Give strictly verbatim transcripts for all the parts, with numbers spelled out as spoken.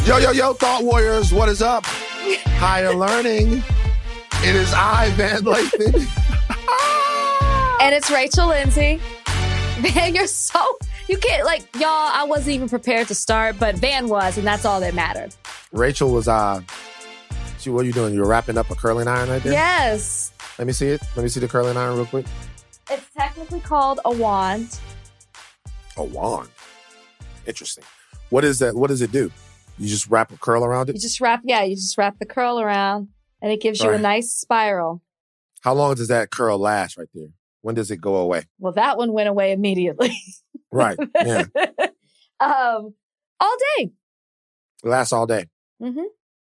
Yo, yo, yo, Thought Warriors, what is up? Higher learning. It is I, Van Lathan. And it's Rachel Lindsay. Man, you're so, you can't, like, y'all, I wasn't even prepared to start, but Van was, and that's all that mattered. Rachel was, uh, she, what are you doing? You're wrapping up a curling iron right there? Yes. Let me see it. Let me see the curling iron real quick. It's technically called a wand. A wand? Interesting. What is that? What does it do? You just wrap a curl around it? You just wrap, yeah, you just wrap the curl around, and it gives you Right. a nice spiral. How long does that curl last right there? When does it go away? Well, that one went away immediately. Right. Yeah. um, all day. It lasts all day. Mm-hmm.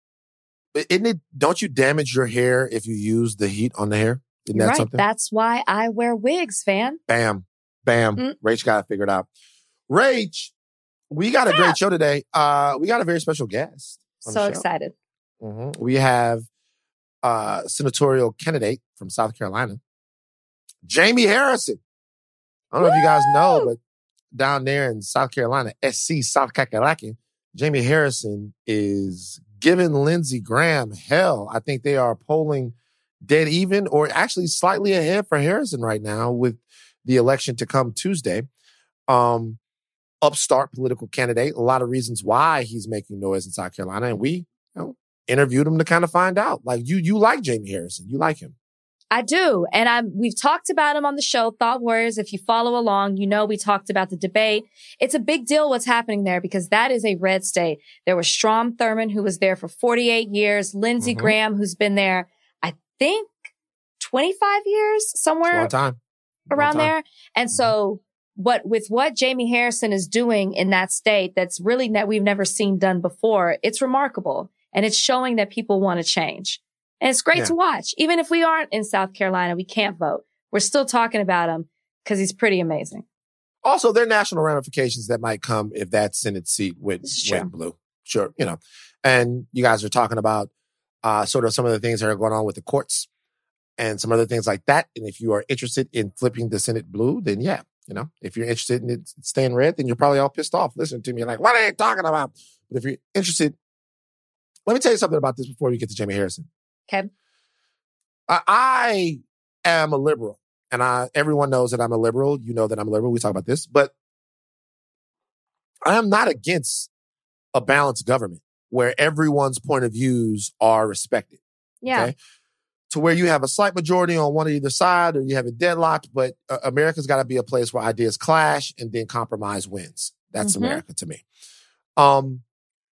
But Isn't it, don't you damage your hair if you use the heat on the hair? Isn't that Right. something? That's why I wear wigs, Van. Bam. Bam. Mm. Rach got it figured out. Rach, we got a Yeah. great show today. Uh, we got a very special guest. on the So show. excited. Mhm. We have uh, senatorial candidate from South Carolina, Jamie Harrison. I don't know if you guys know, but down there in South Carolina, S C South Kakalaki, Jamie Harrison is giving Lindsey Graham hell. I think they are polling dead even or actually slightly ahead for Harrison right now with the election to come Tuesday. Um, upstart political candidate. A lot of reasons why he's making noise in South Carolina. And we you know, interviewed him to kind of find out. Like, you you like Jamie Harrison. You like him. I do. And I'm, we've talked about him on the show, Thought Warriors. If you follow along, you know we talked about the debate. It's a big deal what's happening there because that is a red state. There was Strom Thurmond, who was there for forty-eight years. Lindsey Mhm. Graham, who's been there, I think, twenty-five years, It's a somewhere long time. Long around time. there. And so what with what Jamie Harrison is doing in that state, that's really that we've never seen done before. It's remarkable. And it's showing that people want to change. And it's great Yeah. to watch. Even if we aren't in South Carolina, we can't vote. We're still talking about him because he's pretty amazing. Also, there are national ramifications that might come if that Senate seat went, This is true. went blue. Sure, you know. And you guys are talking about uh, sort of some of the things that are going on with the courts and some other things like that. And if you are interested in flipping the Senate blue, then yeah, you know, if you're interested in it staying red, then you're probably all pissed off listening to me. Like, what are you talking about? But if you're interested, let me tell you something about this before we get to Jamie Harrison. Okay. I, I am a liberal, and I everyone knows that I'm a liberal. You know that I'm a liberal. We talk about this, but I am not against a balanced government where everyone's point of views are respected. Yeah. Okay? To where you have a slight majority on one or either side, or you have it deadlocked, but uh, America's got to be a place where ideas clash and then compromise wins. That's Mhm. America to me. Um.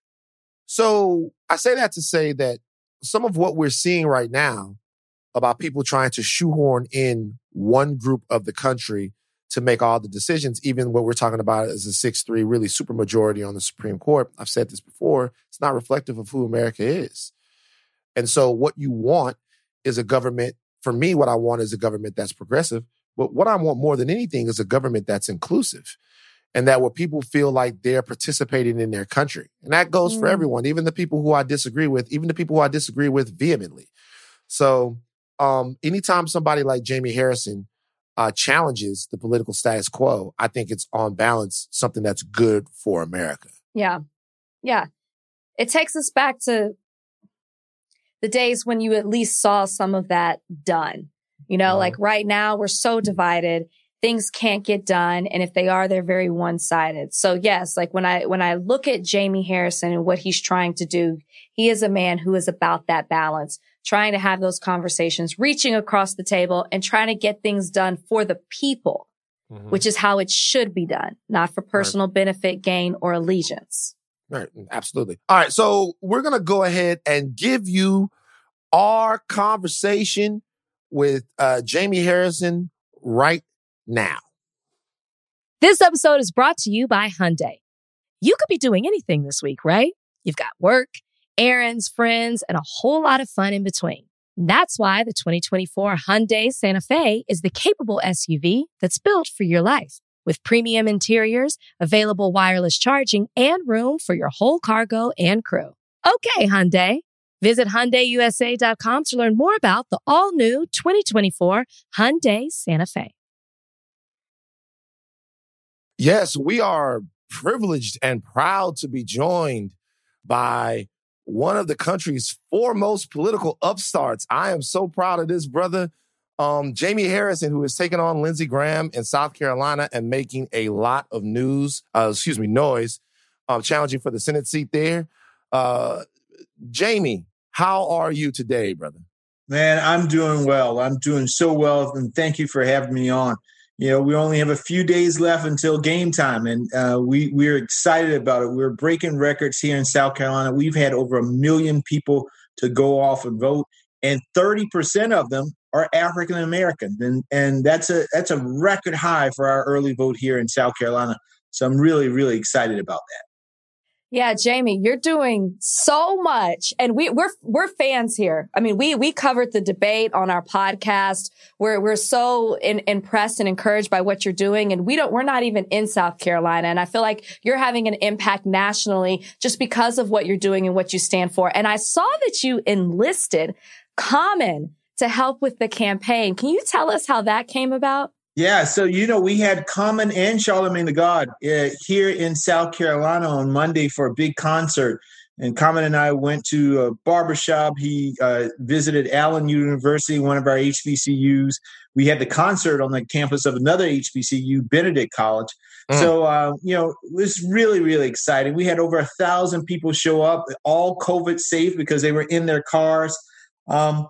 So I say that to say that some of what we're seeing right now about people trying to shoehorn in one group of the country to make all the decisions, even what we're talking about is a six three really supermajority on the Supreme Court. I've said this before. It's not reflective of who America is. And so what you want is a government, for me, what I want is a government that's progressive. But what I want more than anything is a government that's inclusive. And that where people feel like they're participating in their country. And that goes for Mm. everyone, even the people who I disagree with, even the people who I disagree with vehemently. So um, anytime somebody like Jamie Harrison uh, challenges the political status quo, I think it's on balance something that's good for America. Yeah. Yeah. It takes us back to the days when you at least saw some of that done. You know, Mhm. like right now we're so divided. Things can't get done. And if they are, they're very one-sided. So yes, like when I, when I look at Jamie Harrison and what he's trying to do, he is a man who is about that balance, trying to have those conversations, reaching across the table and trying to get things done for the people, Mhm. which is how it should be done, not for personal benefit, gain, or allegiance. Right. Absolutely. All right. So we're going to go ahead and give you our conversation with uh, Jamie Harrison right now. This episode is brought to you by Hyundai. You could be doing anything this week, right? You've got work, errands, friends, and a whole lot of fun in between. That's why the twenty twenty-four Hyundai Santa Fe is the capable S U V that's built for your life. With premium interiors, available wireless charging, and room for your whole cargo and crew. Okay, Hyundai. Visit Hyundai U S A dot com to learn more about the all-new twenty twenty-four Hyundai Santa Fe. Yes, we are privileged and proud to be joined by one of the country's foremost political upstarts. I am so proud of this brother, um, Jamie Harrison, who is taking on Lindsey Graham in South Carolina and making a lot of news, uh, excuse me, noise, uh, challenging for the Senate seat there. Uh, Jamie, how are you today, brother? Man, I'm doing well. I'm doing so well, and thank you for having me on. You know, we only have a few days left until game time, and uh, we, we're excited about it. We're breaking records here in South Carolina. We've had over a million people to go off and vote, and thirty percent of them are African American, and and that's a that's a record high for our early vote here in South Carolina. So I'm really, really excited about that. Yeah, Jamie, you're doing so much. And we, we're, we're fans here. I mean, we, we covered the debate on our podcast. We're, we're so in, impressed and encouraged by what you're doing. And we don't, we're not even in South Carolina. And I feel like you're having an impact nationally just because of what you're doing and what you stand for. And I saw that you enlisted Common to help with the campaign. Can you tell us how that came about? Yeah, so, you know, we had Common and Charlamagne Tha God uh, here in South Carolina on Monday for a big concert. And Common and I went to a barbershop. He uh, visited Allen University, one of our H B C Us. We had the concert on the campus of another H B C U, Benedict College. Mm. So, uh, you know, it was really, really exciting. We had over a thousand people show up, all COVID safe because they were in their cars. Um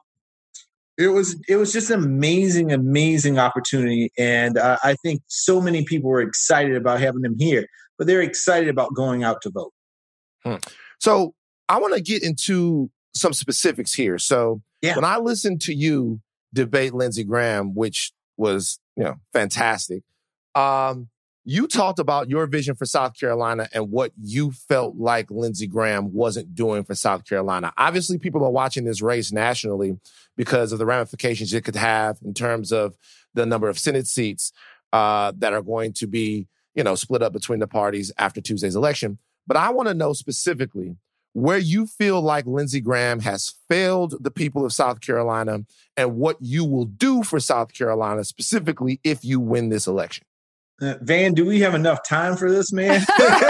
It was it was just an amazing, amazing opportunity. And uh, I think so many people were excited about having them here, but they're excited about going out to vote. Hmm. So I want to get into some specifics here. So yeah. When I listened to you debate Lindsey Graham, which was, you know, fantastic, um, you talked about your vision for South Carolina and what you felt like Lindsey Graham wasn't doing for South Carolina. Obviously, people are watching this race nationally because of the ramifications it could have in terms of the number of Senate seats uh, that are going to be, you know, split up between the parties after Tuesday's election. But I want to know specifically where you feel like Lindsey Graham has failed the people of South Carolina and what you will do for South Carolina specifically if you win this election. Uh, Van, do we have enough time for this, man?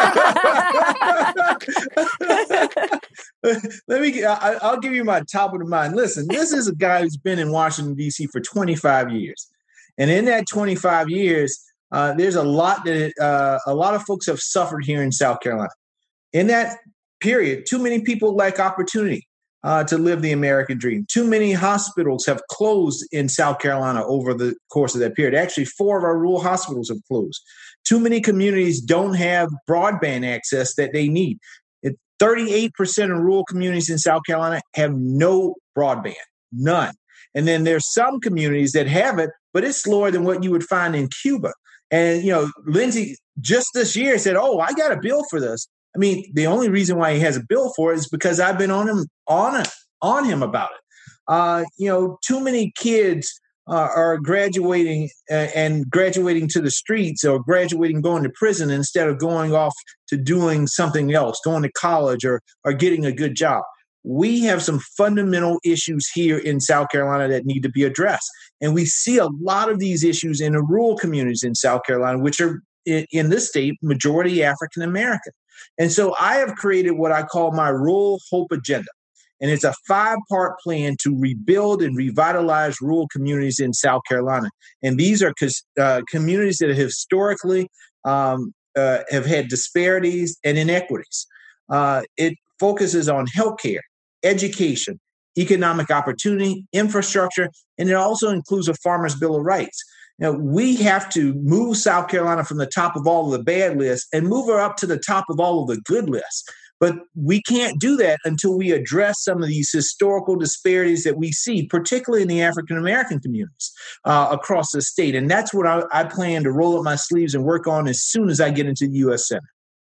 Let me. I, I'll give you my top of the mind. Listen, this is a guy who's been in Washington, D C for twenty-five years, and in that twenty-five years, uh, there's a lot that uh, a lot of folks have suffered here in South Carolina. In that period, too many people lack opportunity uh, to live the American dream. Too many hospitals have closed in South Carolina over the course of that period. Actually, four of our rural hospitals have closed. Too many communities don't have broadband access that they need. It, thirty-eight percent of rural communities in South Carolina have no broadband, none. And then there's some communities that have it, but it's slower than what you would find in Cuba. And, you know, Lindsey just this year said, oh, I got a bill for this. I mean, the only reason why he has a bill for it is because I've been on him on it, on him about it. Uh, you know, too many kids uh, are graduating uh, and graduating to the streets or graduating, going to prison instead of going off to doing something else, going to college or or getting a good job. We have some fundamental issues here in South Carolina that need to be addressed. And we see a lot of these issues in the rural communities in South Carolina, which are in, in this state, majority African American. And so I have created what I call my Rural Hope Agenda. And it's a five-part plan to rebuild and revitalize rural communities in South Carolina. And these are uh, communities that have historically um, uh, have had disparities and inequities. Uh, it focuses on healthcare, education, economic opportunity, infrastructure, and it also includes a Farmers' Bill of Rights. Now, we have to move South Carolina from the top of all of the bad lists and move her up to the top of all of the good lists. But we can't do that until we address some of these historical disparities that we see, particularly in the African-American communities uh, across the state. And that's what I, I plan to roll up my sleeves and work on as soon as I get into the U S Senate.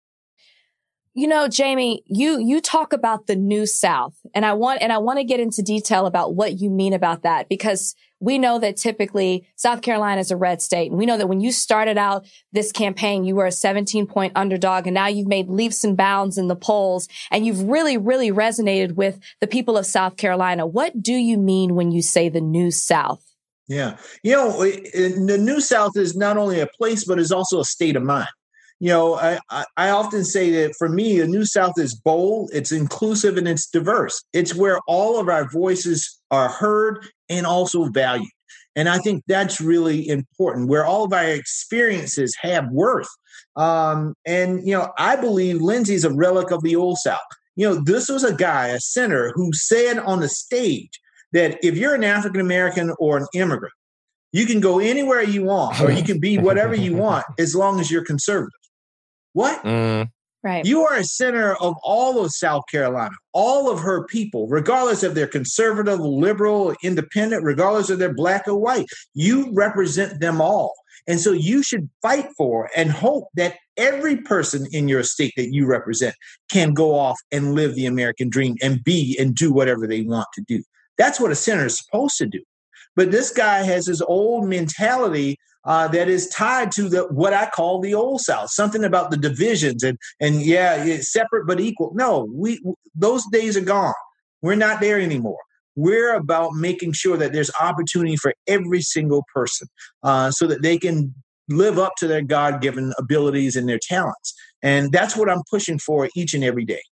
You know, Jamie, you you talk about the New South, and I want and I want to get into detail about what you mean about that, because we know that typically South Carolina is a red state. And we know that when you started out this campaign, you were a seventeen point underdog, and now you've made leaps and bounds in the polls, and you've really, really resonated with the people of South Carolina. What do you mean when you say the New South? Yeah. You know, the New South is not only a place, but is also a state of mind. You know, I, I, I often say that for me, the New South is bold, it's inclusive, and it's diverse. It's where all of our voices are heard and also valued. And I think that's really important, where all of our experiences have worth. Um, and, you know, I believe Lindsey's a relic of the Old South. You know, this was a guy, a senator, who said on the stage that if you're an African-American or an immigrant, you can go anywhere you want, or you can be whatever you want as long as you're conservative. What? Mm. Right. You are a senator of all of South Carolina, all of her people, regardless if they're conservative, liberal, independent, regardless if they're black or white. You represent them all. And so you should fight for and hope that every person in your state that you represent can go off and live the American dream and be and do whatever they want to do. That's what a senator is supposed to do. But this guy has his old mentality uh, that is tied to the what I call the Old South, something about the divisions and and yeah, it's separate but equal. No, we those days are gone. We're not there anymore. We're about making sure that there's opportunity for every single person uh, so that they can live up to their God-given abilities and their talents. And that's what I'm pushing for each and every day.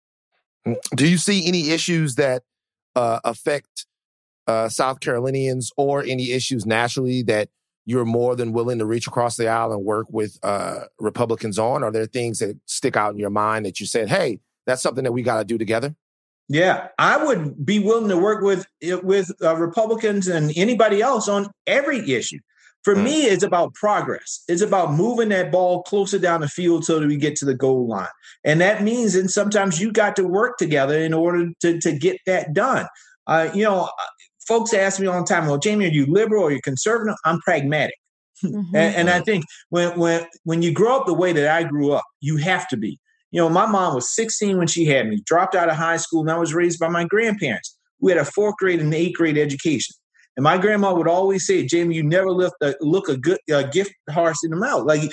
Do you see any issues that uh, affect uh, South Carolinians, or any issues nationally that you're more than willing to reach across the aisle and work with uh, Republicans on? Are there things that stick out in your mind that you said, hey, that's something that we got to do together? Yeah, I would be willing to work with with uh, Republicans and anybody else on every issue. For mm. me, it's about progress. It's about moving that ball closer down the field so that we get to the goal line. And that means, and sometimes you got to work together in order to, to get that done. Uh, you know, folks ask me all the time, well, Jamie, are you liberal or are you conservative? I'm pragmatic. Mm-hmm. and, and I think when, when, when you grow up the way that I grew up, you have to be. You know, my mom was sixteen when she had me, dropped out of high school, and I was raised by my grandparents. We had a fourth grade and eighth grade education. And my grandma would always say, Jamie, you never lift a, look a good a gift horse in the mouth. Like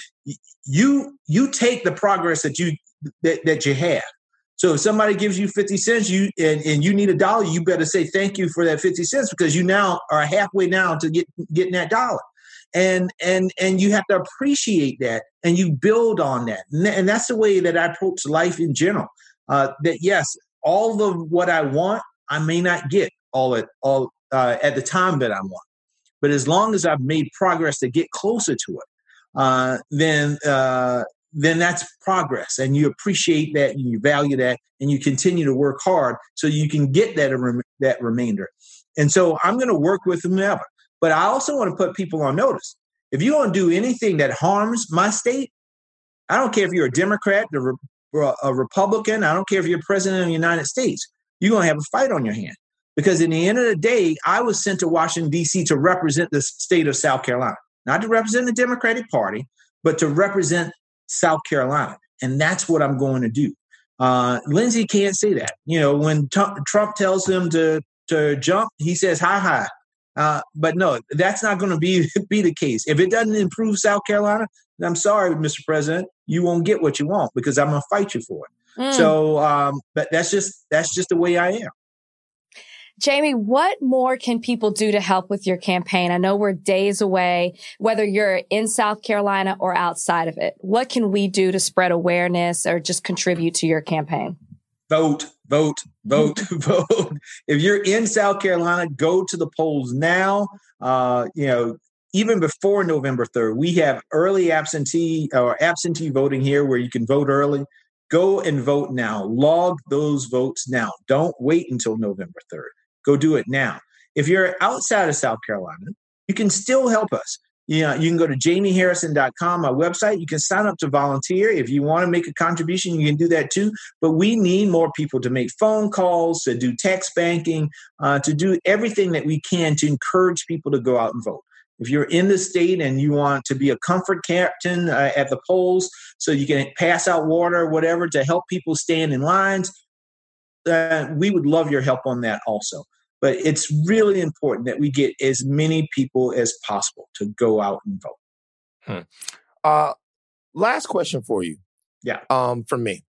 you, you take the progress that you that, that you have. So if somebody gives you fifty cents, you and, and you need a dollar, you better say thank you for that fifty cents because you now are halfway down to get getting that dollar. And and and you have to appreciate that, and you build on that, and, and that's the way that I approach life in general. Uh, that yes, all of what I want, I may not get all at all uh, at the time that I want, but as long as I've made progress to get closer to it, uh, then uh, then that's progress, and you appreciate that, and you value that, and you continue to work hard so you can get that that remainder. And so I'm going to work with whomever. But I also want to put people on notice. If you're going to do anything that harms my state, I don't care if you're a Democrat, a, a Republican, I don't care if you're president of the United States, you're going to have a fight on your hand. Because in the end of the day, I was sent to Washington, D C to represent the state of South Carolina. Not to represent the Democratic Party, but to represent South Carolina. And that's what I'm going to do. Uh, Lindsey can't say that. You know, when t- Trump tells him to, to jump, he says, hi, hi. Uh, but no, that's not going to be be the case. If it doesn't improve South Carolina, then I'm sorry, Mister President, you won't get what you want because I'm going to fight you for it. Mm. So, um, but that's just that's just the way I am. Jamie, what more can people do to help with your campaign? I know we're days away, whether you're in South Carolina or outside of it. What can we do to spread awareness or just contribute to your campaign? Vote, vote, vote, vote. If you're in South Carolina, go to the polls now. Uh, you know, even before November third, we have early absentee or absentee voting here where you can vote early. Go and vote now. Log those votes now. Don't wait until November third. Go do it now. If you're outside of South Carolina, you can still help us. You know, you can go to jamie harrison dot com, my website. You can sign up to volunteer. If you want to make a contribution, you can do that too. But we need more people to make phone calls, to do text banking, uh, to do everything that we can to encourage people to go out and vote. If you're in the state and you want to be a comfort captain uh, at the polls so you can pass out water or whatever to help people stand in lines, uh, we would love your help on that also. But it's really important that we get as many people as possible to go out and vote. Hmm. Uh, last question for you. Yeah. Um, from me.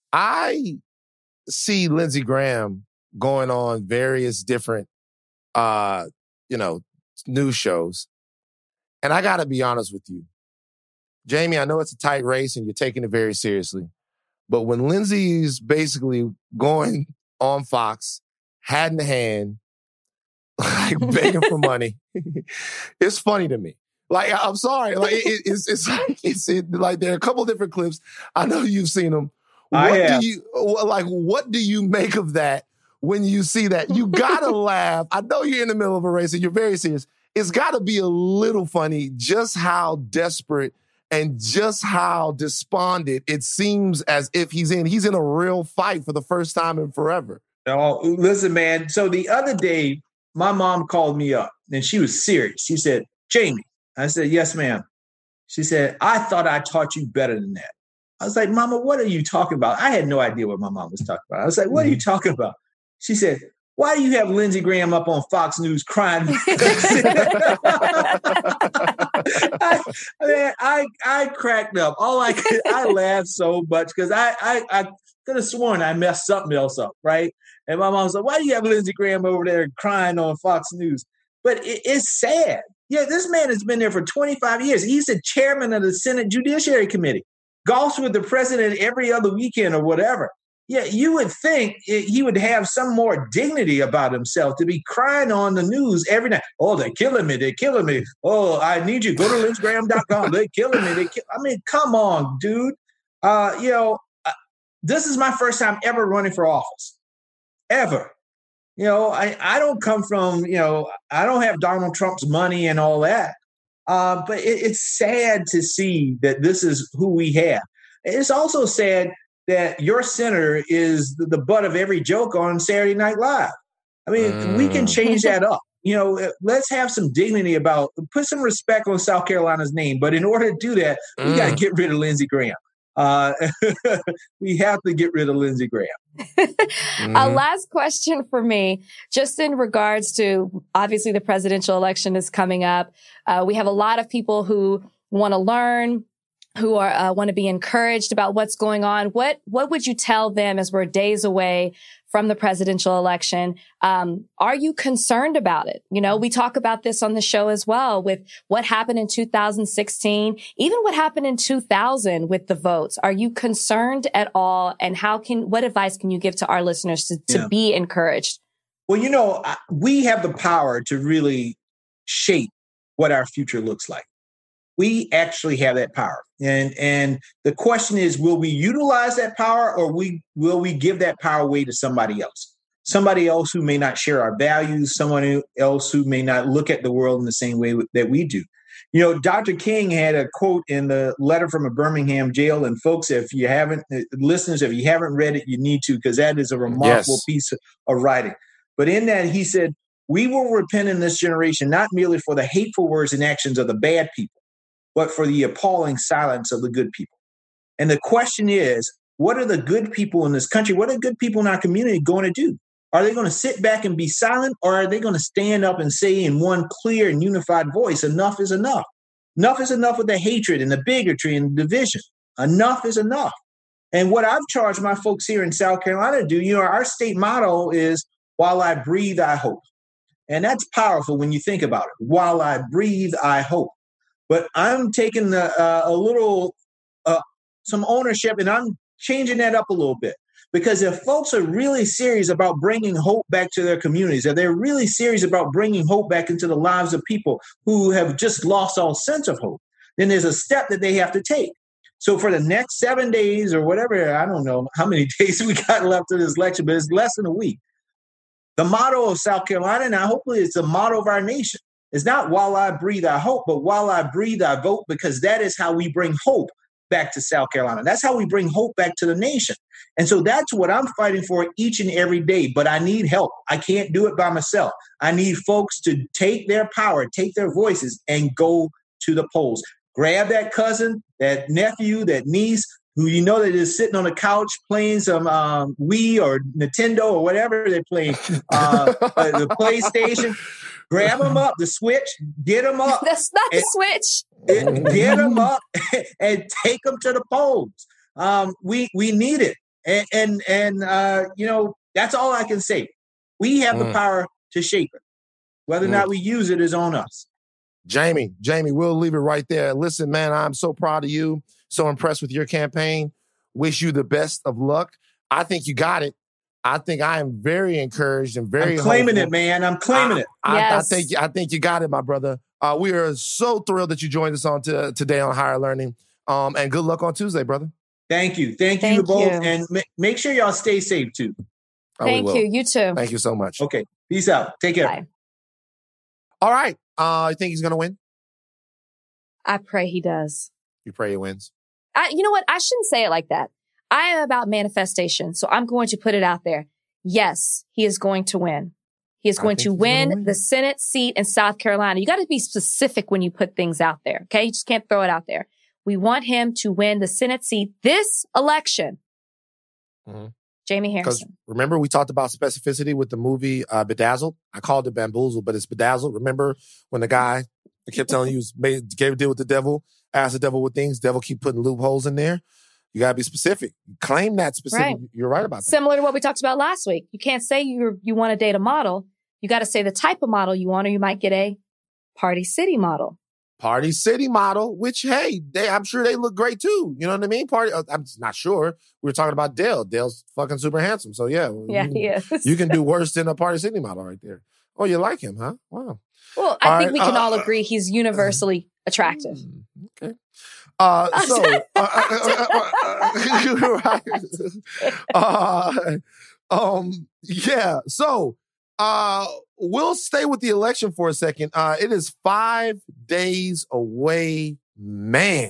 I see Lindsey Graham going on various different, uh, you know, news shows. And I got to be honest with you. Jamie, I know it's a tight race and you're taking it very seriously. But when Lindsey's basically going on Fox, hat in hand, like begging for money, it's funny to me. Like, I'm sorry. Like, it, it's it's like it's it, like there are a couple different clips. I know you've seen them. What I have. do you like? What do you make of that when you see that? You gotta laugh. I know you're in the middle of a race and you're very serious. It's got to be a little funny just how desperate and just how despondent it seems as if he's in. He's in a real fight for the first time in forever. Oh, listen, man. So the other day, my mom called me up and she was serious. She said, Jamie. I said, yes, ma'am. She said, I thought I taught you better than that. I was like, Mama, what are you talking about? I had no idea what my mom was talking about. I was like, what are you talking about? She said, why do you have Lindsey Graham up on Fox News crying? I, man, I I cracked up. All I could, I laughed so much because I, I, I could have sworn I messed something else up, right? And my mom was like, why do you have Lindsey Graham over there crying on Fox News? But it, it's sad. Yeah, this man has been there for twenty-five years. He's the chairman of the Senate Judiciary Committee. Golfs with the president every other weekend or whatever. Yeah, you would think it, he would have some more dignity about himself to be crying on the news every night. Oh, they're killing me. They're killing me. Oh, I need you. Go to lindsey graham dot com. They're killing me. They kill- I mean, come on, dude. Uh, you know, uh, this is my first time ever running for office. Ever. You know, I, I don't come from, you know, I don't have Donald Trump's money and all that. Uh, but it, it's sad to see that this is who we have. It's also sad that your senator is the, the butt of every joke on Saturday Night Live. I mean, mm. we can change that up. You know, let's have some dignity about, put some respect on South Carolina's name. But in order to do that, mm. we got to get rid of Lindsey Graham. Uh, we have to get rid of Lindsey Graham. mm-hmm. A last question for me, just in regards to, obviously the presidential election is coming up. Uh, we have a lot of people who want to learn, who are uh, want to be encouraged about what's going on. What what would you tell them as we're days away from the presidential election? Um, are you concerned about it? You know, we talk about this on the show as well with what happened in two thousand sixteen, even what happened in two thousand with the votes. Are you concerned at all? And how can, what advice can you give to our listeners to, to yeah. be encouraged? Well, you know, we have the power to really shape what our future looks like. We actually have that power. And and the question is, will we utilize that power or we will we give that power away to somebody else? Somebody else who may not share our values, someone else who may not look at the world in the same way that we do. You know, Doctor King had a quote in the letter from a Birmingham jail. And folks, if you haven't, listeners, if you haven't read it, you need to, because that is a remarkable yes. piece of, of writing. But in that, he said, we will repent in this generation, not merely for the hateful words and actions of the bad people, but for the appalling silence of the good people. And the question is, what are the good people in this country, what are good people in our community going to do? Are they going to sit back and be silent, or are they going to stand up and say in one clear and unified voice, enough is enough? Enough is enough with the hatred and the bigotry and the division. Enough is enough. And what I've charged my folks here in South Carolina to do, you know, our state motto is, while I breathe, I hope. And that's powerful when you think about it. While I breathe, I hope. But I'm taking the, uh, a little, uh, some ownership, and I'm changing that up a little bit. Because if folks are really serious about bringing hope back to their communities, if they're really serious about bringing hope back into the lives of people who have just lost all sense of hope, then there's a step that they have to take. So for the next seven days or whatever, I don't know how many days we got left of this election, but it's less than a week. The motto of South Carolina, and hopefully it's the motto of our nation, is not while I breathe, I hope, but while I breathe, I vote, because that is how we bring hope back to South Carolina. That's how we bring hope back to the nation. And so that's what I'm fighting for each and every day. But I need help. I can't do it by myself. I need folks to take their power, take their voices, and go to the polls. Grab that cousin, that nephew, that niece, who you know that is sitting on the couch playing some um, Wii or Nintendo or whatever they're playing, uh, the PlayStation. Grab them up, the Switch, get them up. That's not and, the Switch. Get them up and take them to the polls. Um, we we need it. And, and, and uh, you know, that's all I can say. We have mm. the power to shape it. Whether mm. or not we use it is on us. Jamie, Jamie, we'll leave it right there. Listen, man, I'm so proud of you. So impressed with your campaign. Wish you the best of luck. I think you got it. I think I am very encouraged and very I'm claiming hopeful. it, man. I'm claiming I, it. I, Yes. I think I think you got it, my brother. Uh, we are so thrilled that you joined us on to, today on Higher Learning. Um, and good luck on Tuesday, brother. Thank you. Thank, Thank you both. you. And ma- make sure y'all stay safe too. Oh, we Thank will. you. You too. Thank you so much. Okay. Peace out. Take care. Bye. All right. Uh, you think he's going to win? I pray he does. You pray he wins. I, you know what? I shouldn't say it like that. I am about manifestation. So I'm going to put it out there. Yes, he is going to win. He is I going think to he's win, gonna win. the Senate seat in South Carolina. You got to be specific when you put things out there. Okay. You just can't throw it out there. We want him to win the Senate seat this election. Mhm. Jamie Because Harrison. remember, we talked about specificity with the movie uh, Bedazzled. I called it Bamboozled, but it's Bedazzled. Remember when the guy I kept telling you was made, gave a deal with the devil, asked the devil what things, devil keep putting loopholes in there. You got to be specific. Claim that specific. Right. You're right about that. Similar to what we talked about last week. You can't say you you want to date a model. You got to say the type of model you want, or you might get a Party City model. Party City model, which, hey, they, I'm sure they look great too. You know what I mean? Party. uh, I'm not sure. We were talking about Dale. Dale's fucking super handsome. So yeah. Yeah, you, he is. You can do worse than a Party City model right there. Oh, you like him, huh? Wow. Well, I All think right, we can uh, all agree he's universally attractive. Mm, okay. Uh, so, uh, uh, um, yeah. So, uh, we'll stay with the election for a second. Uh, it is five days away, man.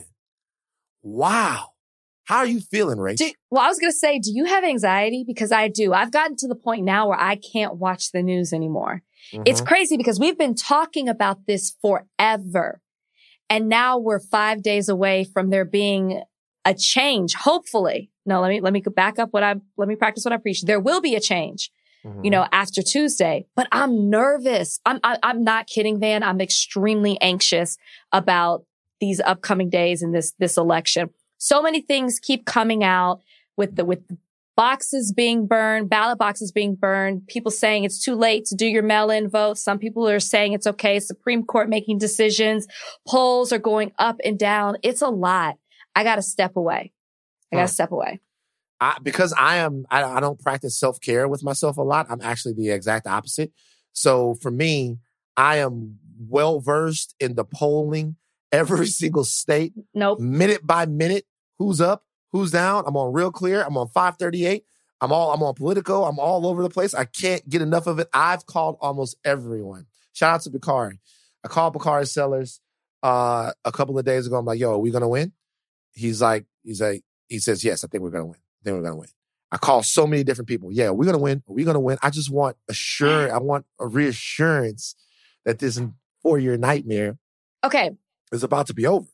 Wow. How are you feeling, Rach? Do, well, I was going to say, do you have anxiety? Because I do. I've gotten to the point now where I can't watch the news anymore. Mhm. It's crazy because we've been talking about this forever. And now we're five days away from there being a change. Hopefully. No, let me, let me go back up what I, let me practice what I preach. There will be a change, Mhm. you know, after Tuesday, but I'm nervous. I'm, I, I'm not kidding, Van. I'm extremely anxious about these upcoming days and this, this election. So many things keep coming out with the, with boxes being burned, ballot boxes being burned, people saying it's too late to do your mail-in vote. Some people are saying it's okay. Supreme Court making decisions. Polls are going up and down. It's a lot. I got to step away. I got to Huh. step away. I, because I am, I, I don't practice self-care with myself a lot. I'm actually the exact opposite. So for me, I am well-versed in the polling, every single state, Nope. minute by minute, who's up, who's down. I'm on Real Clear. I'm on five thirty-eight. I'm all, I'm on Politico. I'm all over the place. I can't get enough of it. I've called almost everyone. Shout out to Bakari. I called Bakari Sellers uh, a couple of days ago. I'm like, yo, are we going to win? He's like, he's like, he says, yes, I think we're going to win. I think we're going to win. I call so many different people. Yeah, we're going to win. Are we going to win? I just want assurance. I want a reassurance that this four-year nightmare Okay. is about to be over.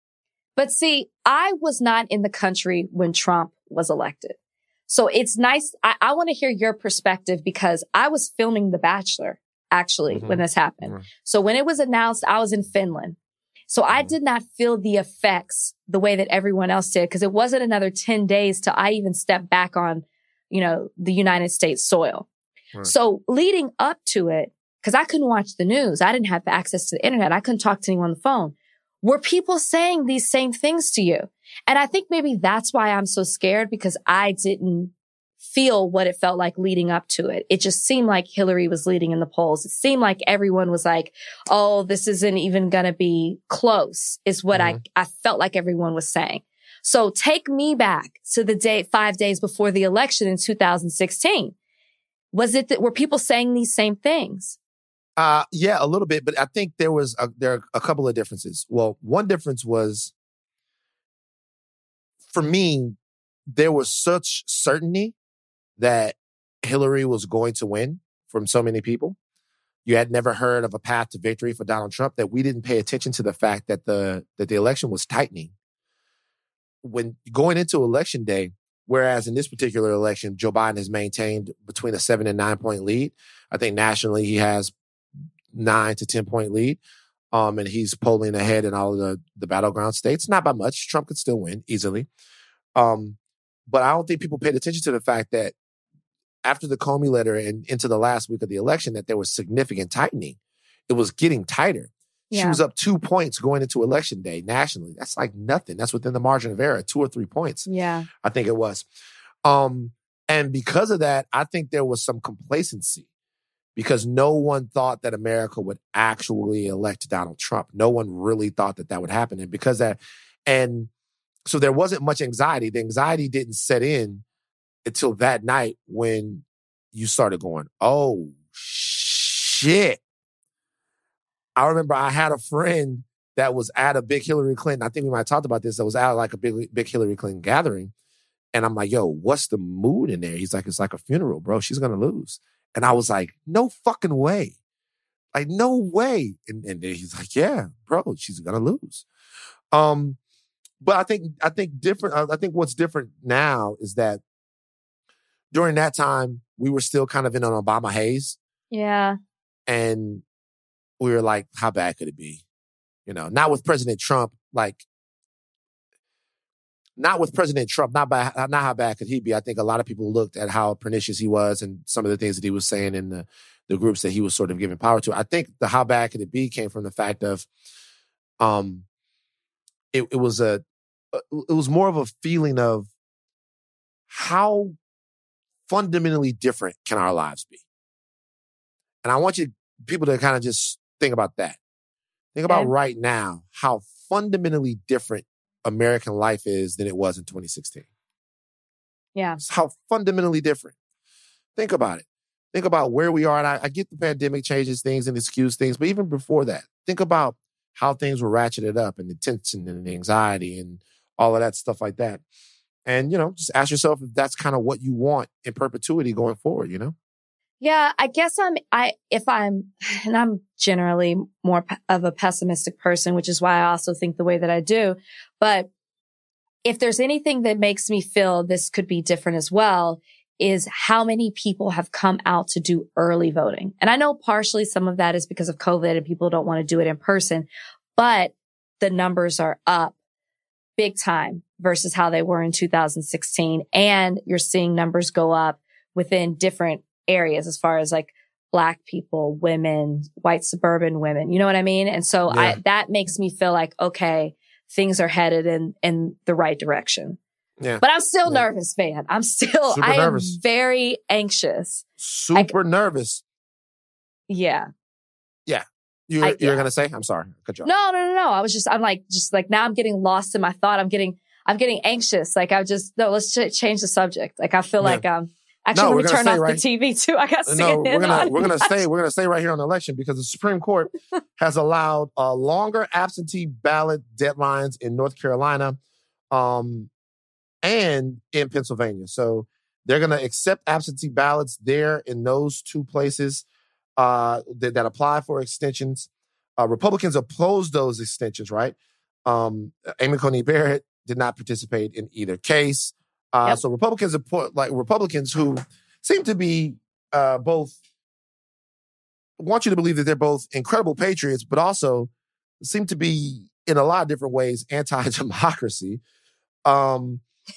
But see, I was not in the country when Trump was elected. So it's nice. I, I want to hear your perspective because I was filming The Bachelor, actually, Mhm. when this happened. Right. So when it was announced, I was in Finland. So I Mhm. did not feel the effects the way that everyone else did because it wasn't another ten days till I even stepped back on, you know, the United States soil. Right. So leading up to it, because I couldn't watch the news, I didn't have access to the internet. I couldn't talk to anyone on the phone. Were people saying these same things to you? And I think maybe that's why I'm so scared because I didn't feel what it felt like leading up to it. It just seemed like Hillary was leading in the polls. It seemed like everyone was like, oh, this isn't even going to be close is what Mhm. I, I felt like everyone was saying. So take me back to the day, five days before the election in two thousand sixteen. Was it that were people saying these same things? Uh, yeah, a little bit, but I think there was a, there are a couple of differences. Well, one difference was, for me, there was such certainty that Hillary was going to win from so many people. You had never heard of a path to victory for Donald Trump that we didn't pay attention to the fact that the that the election was tightening. When going into election day, whereas in this particular election, Joe Biden has maintained between a seven and nine point lead. I think nationally he has nine to ten point lead. Um, and he's polling ahead in all of the, the battleground states. Not by much. Trump could still win easily. Um, but I don't think people paid attention to the fact that after the Comey letter and into the last week of the election, that there was significant tightening. It was getting tighter. She Yeah. was up two points going into election day nationally. That's like nothing. That's within the margin of error, two or three points. Yeah. I think it was. Um, and because of that, I think there was some complacency because no one thought that America would actually elect Donald Trump. No one really thought that that would happen. And because that, and so there wasn't much anxiety. The anxiety didn't set in until that night when you started going, oh, shit. I remember I had a friend that was at a big Hillary Clinton. I think we might have talked about this. That was at like a big, big Hillary Clinton gathering. And I'm like, yo, what's the mood in there? He's like, it's like a funeral, bro. She's going to lose. And I was like, no fucking way. Like, no way. And, and then he's like, yeah, bro, she's going to lose. Um, but I think, I think different, I think what's different now is that during that time, we were still kind of in an Obama haze. Yeah. And we were like, how bad could it be? You know, not with President Trump, like, not with President Trump, not by, not how bad could he be. I think a lot of people looked at how pernicious he was and some of the things that he was saying in the, the groups that he was sort of giving power to. I think the how bad could it be came from the fact of, um, it, it was a, it was more of a feeling of how fundamentally different can our lives be? And I want you people to kind of just think about that. Think about Okay. right now, how fundamentally different American life is than it was in twenty sixteen. Yeah. It's how fundamentally different. Think about it. Think about where we are. And I, I get the pandemic changes things and excuse things, but even before that, think about how things were ratcheted up and the tension and the anxiety and all of that stuff like that. And, you know, just ask yourself if that's kind of what you want in perpetuity going forward, you know? Yeah, I guess I'm, I, if I'm, and I'm generally more pe- of a pessimistic person, which is why I also think the way that I do. But if there's anything that makes me feel this could be different as well, is how many people have come out to do early voting. And I know partially some of that is because of COVID and people don't want to do it in person, but the numbers are up big time versus how they were in two thousand sixteen. And you're seeing numbers go up within different areas as far as like Black people, women, white suburban women, you know what I mean? And so Yeah. I, that makes me feel like, okay, things are headed in, in the right direction. Yeah. But I'm still Yeah. nervous, man. I'm still, Super I am nervous. very anxious. Super nervous. Yeah. You're, I- you're yeah. going to say? I'm sorry. Cut you off. No, no, no, no. I was just, I'm like, just like now I'm getting lost in my thought. I'm getting, I'm getting anxious. Like I just, no, let's ch- change the subject. Like I feel Yeah. like, um, actually, No, let we're me gonna turn stay off right- the T V too. I got C N N No, we're gonna on. we're gonna stay we're gonna stay right here on the election because the Supreme Court has allowed uh, longer absentee ballot deadlines in North Carolina, um, and in Pennsylvania. So they're gonna accept absentee ballots there in those two places uh, that, that apply for extensions. Uh, Republicans opposed those extensions, right? Um, Amy Coney Barrett did not participate in either case. Uh, Yep. So Republicans, are, like Republicans who seem to be uh, both want you to believe that they're both incredible patriots, but also seem to be in a lot of different ways anti-democracy. Um,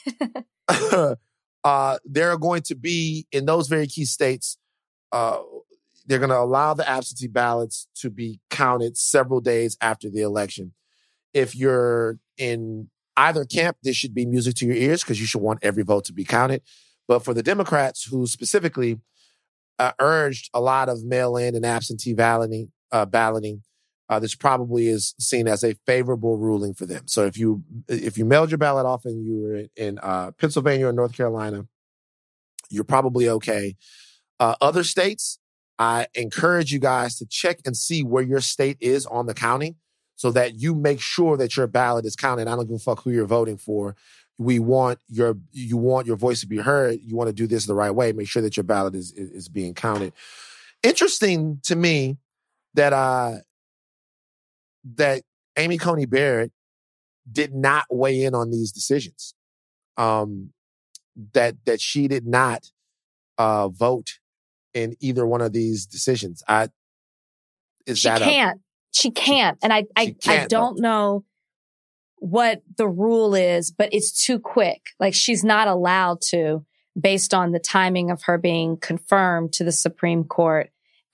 uh, they're going to be in those very key states. Uh, they're going to allow the absentee ballots to be counted several days after the election. If you're in either camp, this should be music to your ears because you should want every vote to be counted. But for the Democrats who specifically uh, urged a lot of mail-in and absentee balloting, uh, balloting uh, this probably is seen as a favorable ruling for them. So if you if you mailed your ballot off and you were in uh, Pennsylvania or North Carolina, you're probably okay. Uh, other states, I encourage you guys to check and see where your state is on the counting so that you make sure that your ballot is counted. I don't give a fuck who you're voting for. We want your you want your voice to be heard. You want to do this the right way. Make sure that your ballot is is, is being counted. Interesting to me that uh that Amy Coney Barrett did not weigh in on these decisions. Um, that that she did not uh vote in either one of these decisions. I is she that can't. A, she can't. And I, she I, I can't don't vote. know what the rule is, but it's too quick. Like she's not allowed to, based on the timing of her being confirmed to the Supreme Court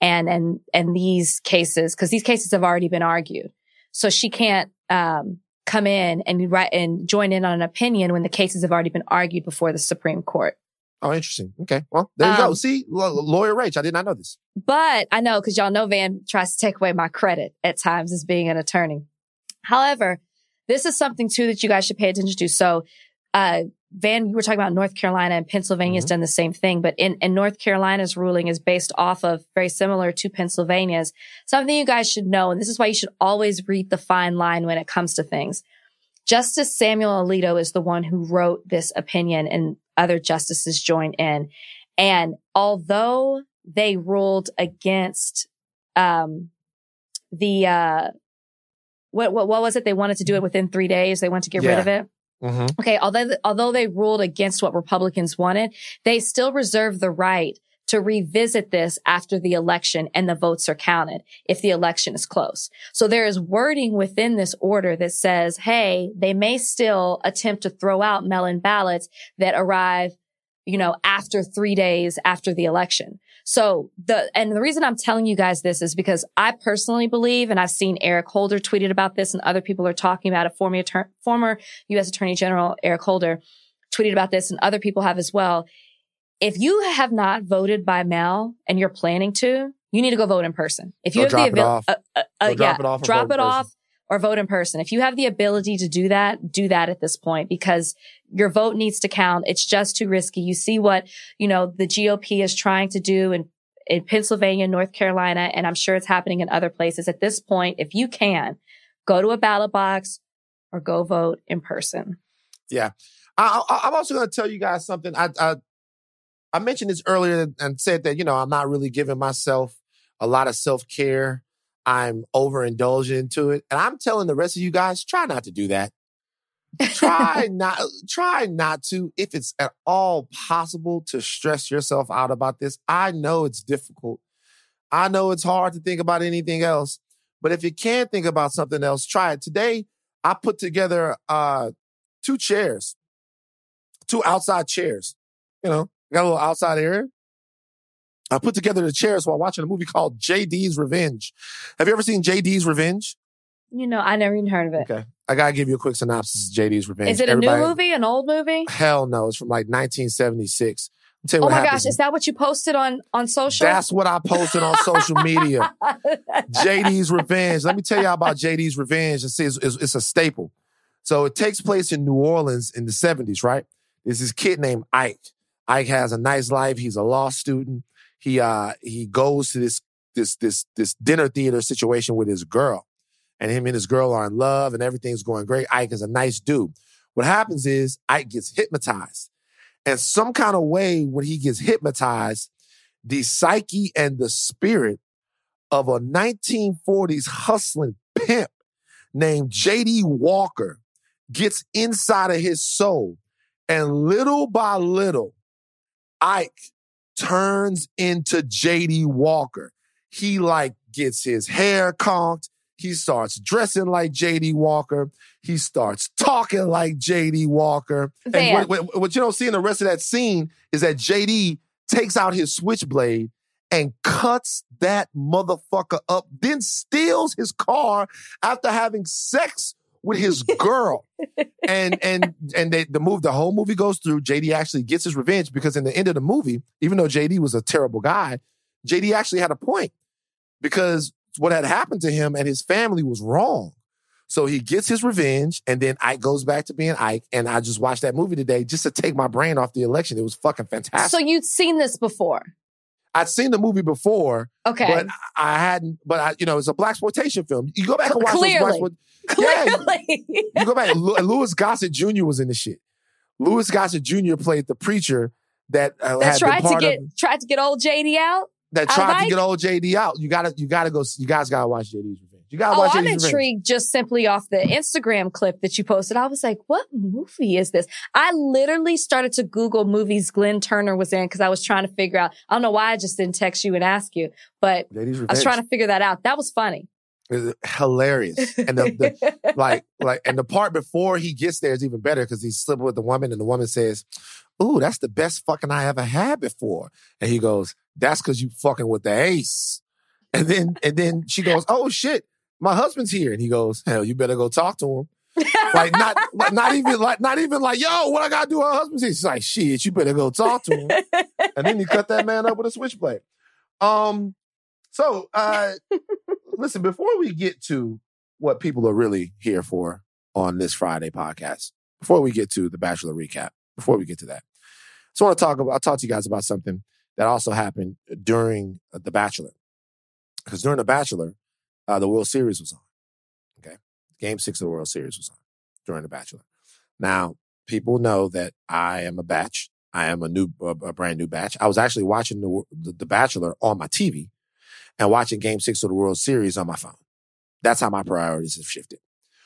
and and and these cases, because these cases have already been argued, so she can't um, come in and write and join in on an opinion when the cases have already been argued before the Supreme Court. Oh, interesting. Okay, well there you um, go. See, L- lawyer Rach, I did not know this. But I know, because y'all know Van tries to take away my credit at times as being an attorney. However, this is something too that you guys should pay attention to. So, uh, Van, you were talking about North Carolina, and Pennsylvania's mm-hmm. done the same thing, but in, in North Carolina's ruling is based off of very similar to Pennsylvania's. Something you guys should know, and this is why you should always read the fine line when it comes to things. Justice Samuel Alito is the one who wrote this opinion, and other justices joined in. And although they ruled against, um, the, uh, what, what, what was it? They wanted to do it within three days. They wanted to get yeah. rid of it. Mm-hmm. Okay. Although, although they ruled against what Republicans wanted, they still reserve the right to revisit this after the election and the votes are counted if the election is close. So there is wording within this order that says, hey, they may still attempt to throw out mail-in ballots that arrive, you know, after three days after the election. So the, and the reason I'm telling you guys this is because I personally believe, and I've seen Eric Holder tweeted about this, and other people are talking about it. Former, former U S Attorney General Eric Holder tweeted about this, and other people have as well. If you have not voted by mail and you're planning to, you need to go vote in person. If you go have drop the ability, uh, uh, uh, drop yeah, it off, drop it off person. or vote in person. If you have the ability to do that, do that at this point, because your vote needs to count. It's just too risky. You see what, you know, the G O P is trying to do in, in Pennsylvania, North Carolina, and I'm sure it's happening in other places. At this point, if you can, go to a ballot box or go vote in person. Yeah. I, I, I'm also going to tell you guys something. I, I I mentioned this earlier and said that, you know, I'm not really giving myself a lot of self-care. I'm overindulging into it. And I'm telling the rest of you guys, try not to do that. Try not, try not to, if it's at all possible, to stress yourself out about this. I know it's difficult. I know it's hard to think about anything else. But if you can't think about something else, try it. Today, I put together uh, two chairs, two outside chairs, you know. Got a little outside area. I put together the chairs while watching a movie called J D's Revenge. Have you ever seen J D's Revenge? You know, I never even heard of it. Okay. I got to give you a quick synopsis of J D's Revenge. Is it a Everybody, new movie, an old movie? Hell no. It's from like nineteen seventy-six. I'll tell you oh what my happens. gosh. Is that what you posted on, on social? That's what I posted on social media. J D's Revenge. Let me tell y'all about J D's Revenge. It's, it's, it's a staple. So it takes place in New Orleans in the seventies, right? There's this kid named Ike. Ike has a nice life. He's a law student. He uh he goes to this this this this dinner theater situation with his girl, and him and his girl are in love, and everything's going great. Ike is a nice dude. What happens is Ike gets hypnotized, and some kind of way when he gets hypnotized, the psyche and the spirit of a nineteen forties hustling pimp named J D Walker gets inside of his soul, and little by little, Ike turns into J D Walker. He like gets his hair conked. He starts dressing like J D Walker. He starts talking like J D Walker. Van. And what, what, what you don't see in the rest of that scene is that J D takes out his switchblade and cuts that motherfucker up, then steals his car after having sex with his girl. and and and they, the move, the whole movie goes through. J D actually gets his revenge because in the end of the movie, even though J D was a terrible guy, J D actually had a point because what had happened to him and his family was wrong. So he gets his revenge, and then Ike goes back to being Ike. And I just watched that movie today just to take my brain off the election. It was fucking fantastic. So you'd seen this before? I'd seen the movie before. Okay. But I hadn't, but I, you know, it's a blaxploitation film. You go back and watch Clearly. those blaxploitation. Clearly. Yeah, you go back. Louis Gossett Junior was in the shit. Louis Gossett Junior played the preacher that uh, that had tried been part to get of, tried to get old J D out. That I tried like. to get old J D out. You gotta, you gotta go. You guys gotta watch J D's Revenge. You gotta Oh, watch I'm J D's intrigued Revenge. just simply off the Instagram clip that you posted. I was like, what movie is this? I literally started to Google movies Glenn Turner was in because I was trying to figure out. I don't know why I just didn't text you and ask you, but J D's Revenge. I was trying to figure that out. That was funny. It's hilarious. And the, the like, like, and the part before he gets there is even better because he's sleeping with the woman, and the woman says, "Ooh, that's the best fucking I ever had before." And he goes, "That's because you fucking with the ace." And then and then she goes, oh shit, my husband's here. And he goes, hell, you better go talk to him. Like not not even like not even like, yo, what I gotta do? Her husband's here. She's like, shit, you better go talk to him. And then you cut that man up with a switchblade. Um, so uh listen, before we get to what people are really here for on this Friday podcast, before we get to the Bachelor recap, before we get to that, I just want to talk about I'll talk to you guys about something that also happened during The Bachelor. Because during The Bachelor, uh, the World Series was on. Okay. Game six of the World Series was on during The Bachelor. Now, people know that I am a batch. I am a new, a brand new batch. I was actually watching the, the, the Bachelor on my T V and watching Game six of the World Series on my phone. That's how my priorities have shifted.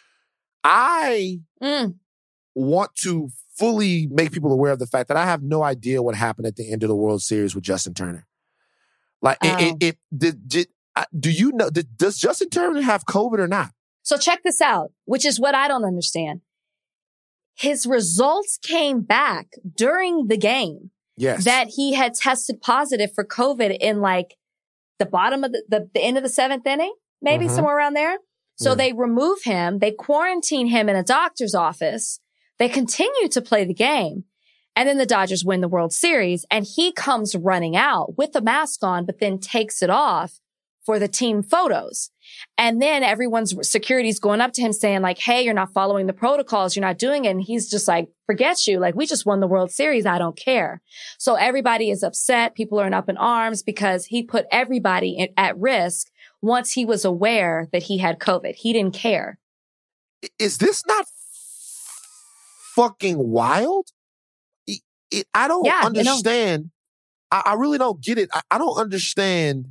I mm. want to fully make people aware of the fact that I have no idea what happened at the end of the World Series with Justin Turner. Like, oh. it, it, it did, did, do you know, did, does Justin Turner have COVID or not? So check this out, which is what I don't understand. His results came back during the game. Yes. That he had tested positive for COVID in like the bottom of the, the, the end of the seventh inning, maybe mm-hmm. somewhere around there. So yeah. They remove him. They quarantine him in a doctor's office. They continue to play the game. And then the Dodgers win the World Series and he comes running out with a mask on, but then takes it off for the team photos. And then everyone's security's going up to him saying like, hey, you're not following the protocols. You're not doing it. And he's just like, forget you. Like, we just won the World Series. I don't care. So everybody is upset. People are up in arms because he put everybody at risk once he was aware that he had COVID. He didn't care. Is this not fucking wild? It, it, I don't yeah, understand. I, I really don't get it. I, I don't understand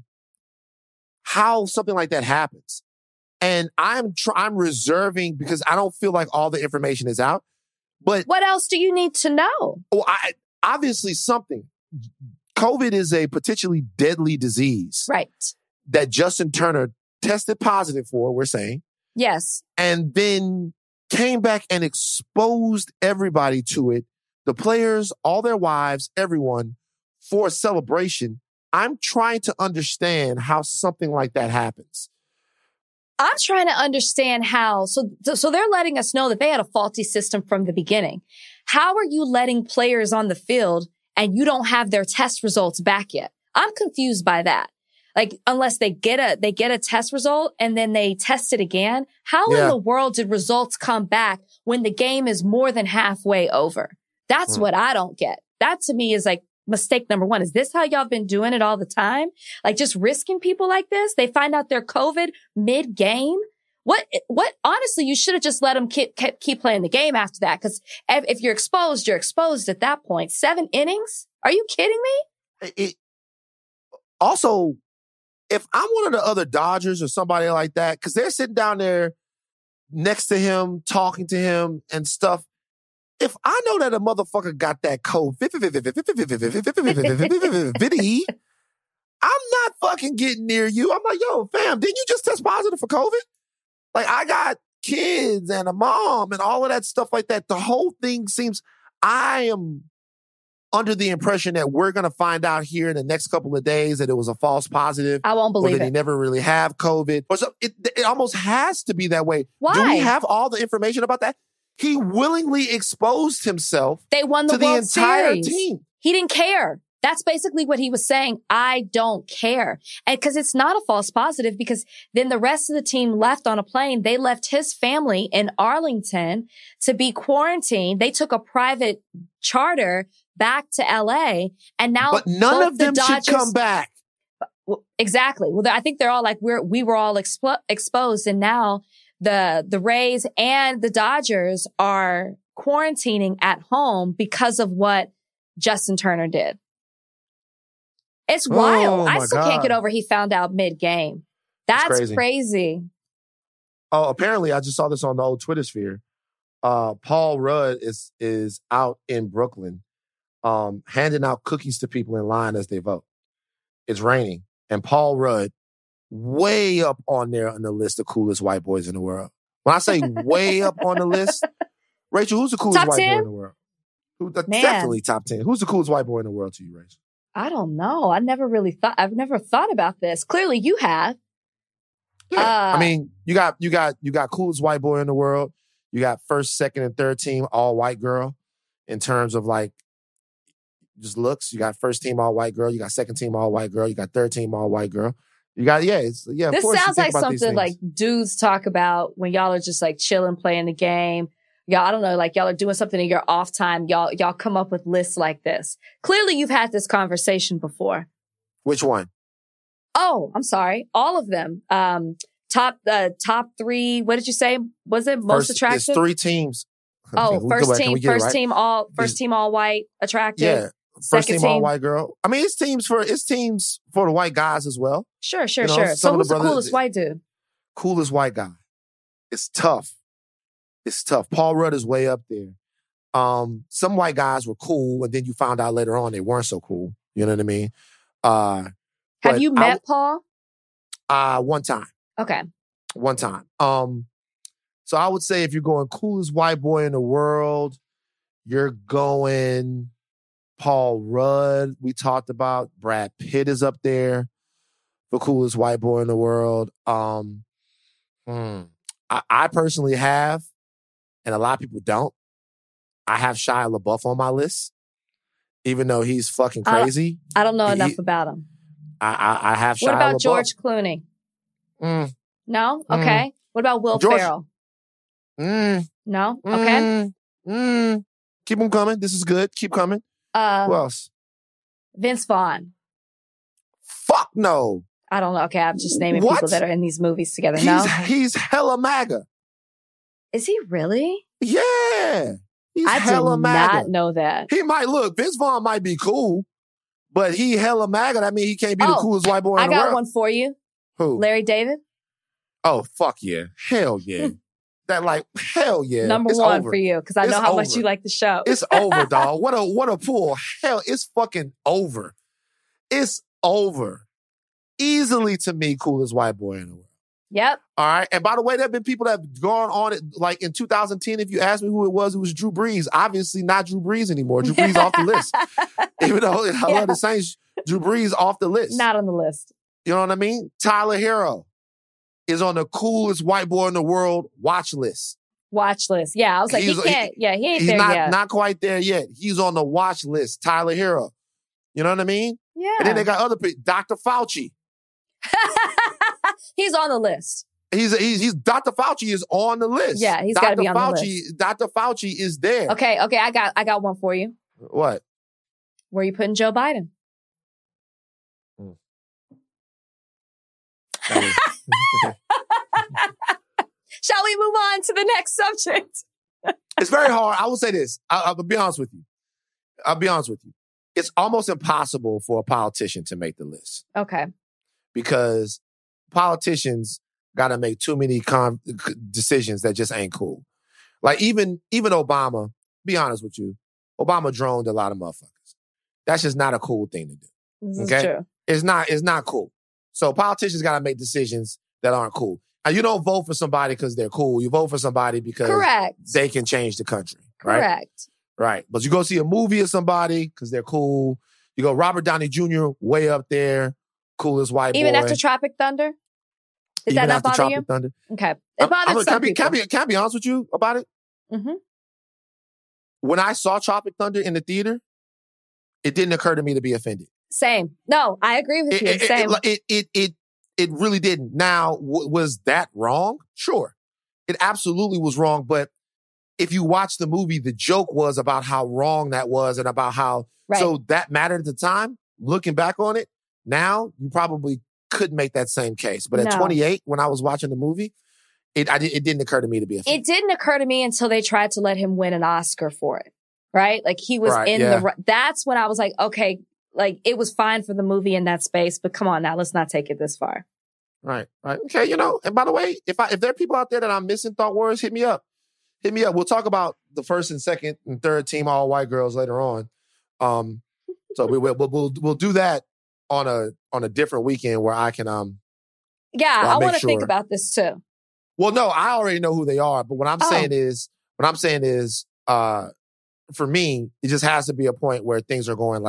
how something like that happens. And I'm tr- I'm reserving because I don't feel like all the information is out. But what else do you need to know? Well, I, obviously something. COVID is a potentially deadly disease. Right. That Justin Turner tested positive for, we're saying. Yes. And then came back and exposed everybody to it. The players, all their wives, everyone, for a celebration. I'm trying to understand how something like that happens. I'm trying to understand how. So, so they're letting us know that they had a faulty system from the beginning. How are you letting players on the field and you don't have their test results back yet? I'm confused by that. Like, unless they get a, they get a test result and then they test it again. How yeah. in the world did results come back when the game is more than halfway over? That's hmm. what I don't get. That to me is like, mistake number one. Is this how y'all been doing it all the time? Like just risking people like this? They find out they're COVID mid-game? What, what, honestly, you should have just let them keep, keep playing the game after that. Cause if, if you're exposed, you're exposed at that point. Seven innings? Are you kidding me? It, also, if I'm one of the other Dodgers or somebody like that, cause they're sitting down there next to him, talking to him and stuff. If I know that a motherfucker got that COVID, I'm not fucking getting near you. I'm like, yo, fam, didn't you just test positive for COVID? Like, I got kids and a mom and all of that stuff like that. The whole thing seems, I am under the impression that we're going to find out here in the next couple of days that it was a false positive. I won't believe or that it. He never really have COVID. Or so it, it almost has to be that way. Why? Do we have all the information about that? He willingly exposed himself they won the to the World entire Series. team. He didn't care. That's basically what he was saying. I don't care. And because it's not a false positive, because then the rest of the team left on a plane. They left his family in Arlington to be quarantined. They took a private charter back to L A. And now, but none of them the Dodgers, should come back. Well, exactly. Well, I think they're all like, we're, we were all expo- exposed. And now the, the Rays and the Dodgers are quarantining at home because of what Justin Turner did. It's wild. Oh, I still God. can't get over he found out mid-game. That's crazy. crazy. Oh, apparently I just saw this on the old Twitter sphere. Uh, Paul Rudd is is out in Brooklyn um, handing out cookies to people in line as they vote. It's raining. And Paul Rudd, way up on there on the list of coolest white boys in the world. When I say way up on the list, Rachel, who's the coolest top white ten? boy in the world? Who, uh, definitely top ten. Who's the coolest white boy in the world to you, Rachel? I don't know. I never really thought, I've never thought about this. Clearly you have. Yeah. Uh, I mean, you got you got you got coolest white boy in the world. You got first, second, and third team all white girl in terms of like just looks. You got first team all white girl. You got second team all white girl. You got third team all white girl. You got yeah, it's yeah. Of This course you sounds think like about these something things. like dudes talk about when y'all are just like chilling, playing the game. Y'all, I don't know, like y'all are doing something in your off time. Y'all, y'all come up with lists like this. Clearly you've had this conversation before. Which one? Oh, I'm sorry. All of them. Um, top, uh, top three. What did you say? Was it most First, attractive? It's three teams. Oh, We first go back. Can team, we get it first right? team, all, first These- team, all white, attractive. Yeah. First Second team, all team. white girl. I mean, it's teams for it's teams for the white guys as well. Sure, sure, You know, sure. some So of the who's the brothers- coolest white dude? Coolest white guy. It's tough. It's tough. Paul Rudd is way up there. Um, some white guys were cool, and then you found out later on they weren't so cool. You know what I mean? Uh, Have but you I- met Paul? uh, one time. Okay. One time. Um, so I would say if you're going coolest white boy in the world, you're going Paul Rudd. We talked about Brad Pitt is up there for coolest white boy in the world. Um, hmm. I, I personally have, and a lot of people don't. I have Shia LaBeouf on my list, even though he's fucking I- crazy. I don't know He- enough he- about him. I, I, I have Shia What about LaBeouf. George Clooney? Mm, No? Mm. Okay. What about Will George- Ferrell? mm, No? Okay. mm, mm. Keep them coming. This is good. Keep coming. Uh, Who else? Vince Vaughn. Fuck no. I don't know. Okay, I'm just naming What? people that are in these movies together. He's No? he's hella MAGA. Is he really? Yeah. He's I hella did MAGA. not know that. He might look, Vince Vaughn might be cool, but he hella MAGA. That means he can't be the Oh, coolest white boy in I the got world. one for you. Who? Larry David, Oh, fuck yeah. Hell yeah. that like, hell yeah. number It's one over. for you because I It's know how much over. you like the show. It's over, dog. What a what a pull. Hell, it's fucking over. It's over. Easily to me, coolest white boy in the world. Yep. All right. And by the way, there have been people that have gone on it. Like in two thousand ten, if you asked me who it was, it was Drew Brees. Obviously not Drew Brees anymore. Drew Brees off the list. Even though I Yeah. love the Saints, Drew Brees off the list. Not on the list. You know what I mean? Tyler Hero is on the coolest white boy in the world watch list. Watch list. Yeah, I was like, He's- he can't. yeah, he ain't He's there not, yet. not quite there yet. He's on the watch list. Tyler Hero. You know what I mean? yeah. And then they got other people. Doctor Fauci. He's on the list. He's, he's, he's Doctor Fauci is on the list. Yeah, he's gotta Doctor be on the Fauci, Doctor Fauci is there. Okay, okay, I got I got one for you. What? Where you putting Joe Biden? That was- Shall we move on to the next subject? It's very hard. I will say this. I, I'll be honest with you. I'll be honest with you. It's almost impossible for a politician to make the list Okay. because politicians got to make too many con- decisions that just ain't cool. Like even even Obama, be honest with you, Obama droned a lot of motherfuckers. That's just not a cool thing to do. This Okay. is true. It's not. It's not cool. So politicians got to make decisions that aren't cool. And you don't vote for somebody because they're cool. You vote for somebody because Correct. they can change the country. Right? Correct. Right. But you go see a movie of somebody because they're cool. You go Robert Downey Junior way up there, coolest white Even boy. after Tropic Thunder? Does Even that not after bother Tropic you? Thunder. Okay. It I'm- bothers I'm- some can, I be, people. can, I be, can I be honest with you about it? Mhm. When I saw Tropic Thunder in the theater, it didn't occur to me to be offended. Same. No, I agree with It, you. it, Same. it, it, it, it, it really didn't. Now, w- was that wrong? Sure. It absolutely was wrong. But if you watch the movie, the joke was about how wrong that was and about how, Right. so that mattered at the time. Looking back on it, now you probably couldn't make that same case. But at No. twenty-eight, when I was watching the movie, it I, di- it didn't occur to me to be offended. It didn't occur to me until they tried to let him win an Oscar for it. Right? Like he was Right, in yeah. the, ri- that's when I was like, okay, like it was fine for the movie in that space, but come on now, let's not take it this far. Right, right. Okay, you know, and by the way, if I if there are people out there that I'm missing thought words, hit me up. Hit me up. We'll talk about the first and second and third team all white girls later on. Um, so we will we'll, we'll we'll do that on a on a different weekend where I can um. Yeah, Well, I'll I make want to think sure. about this too. Well, no, I already know who they are, but what I'm Oh. saying is, what I'm saying is, uh, for me, it just has to be a point where things are going like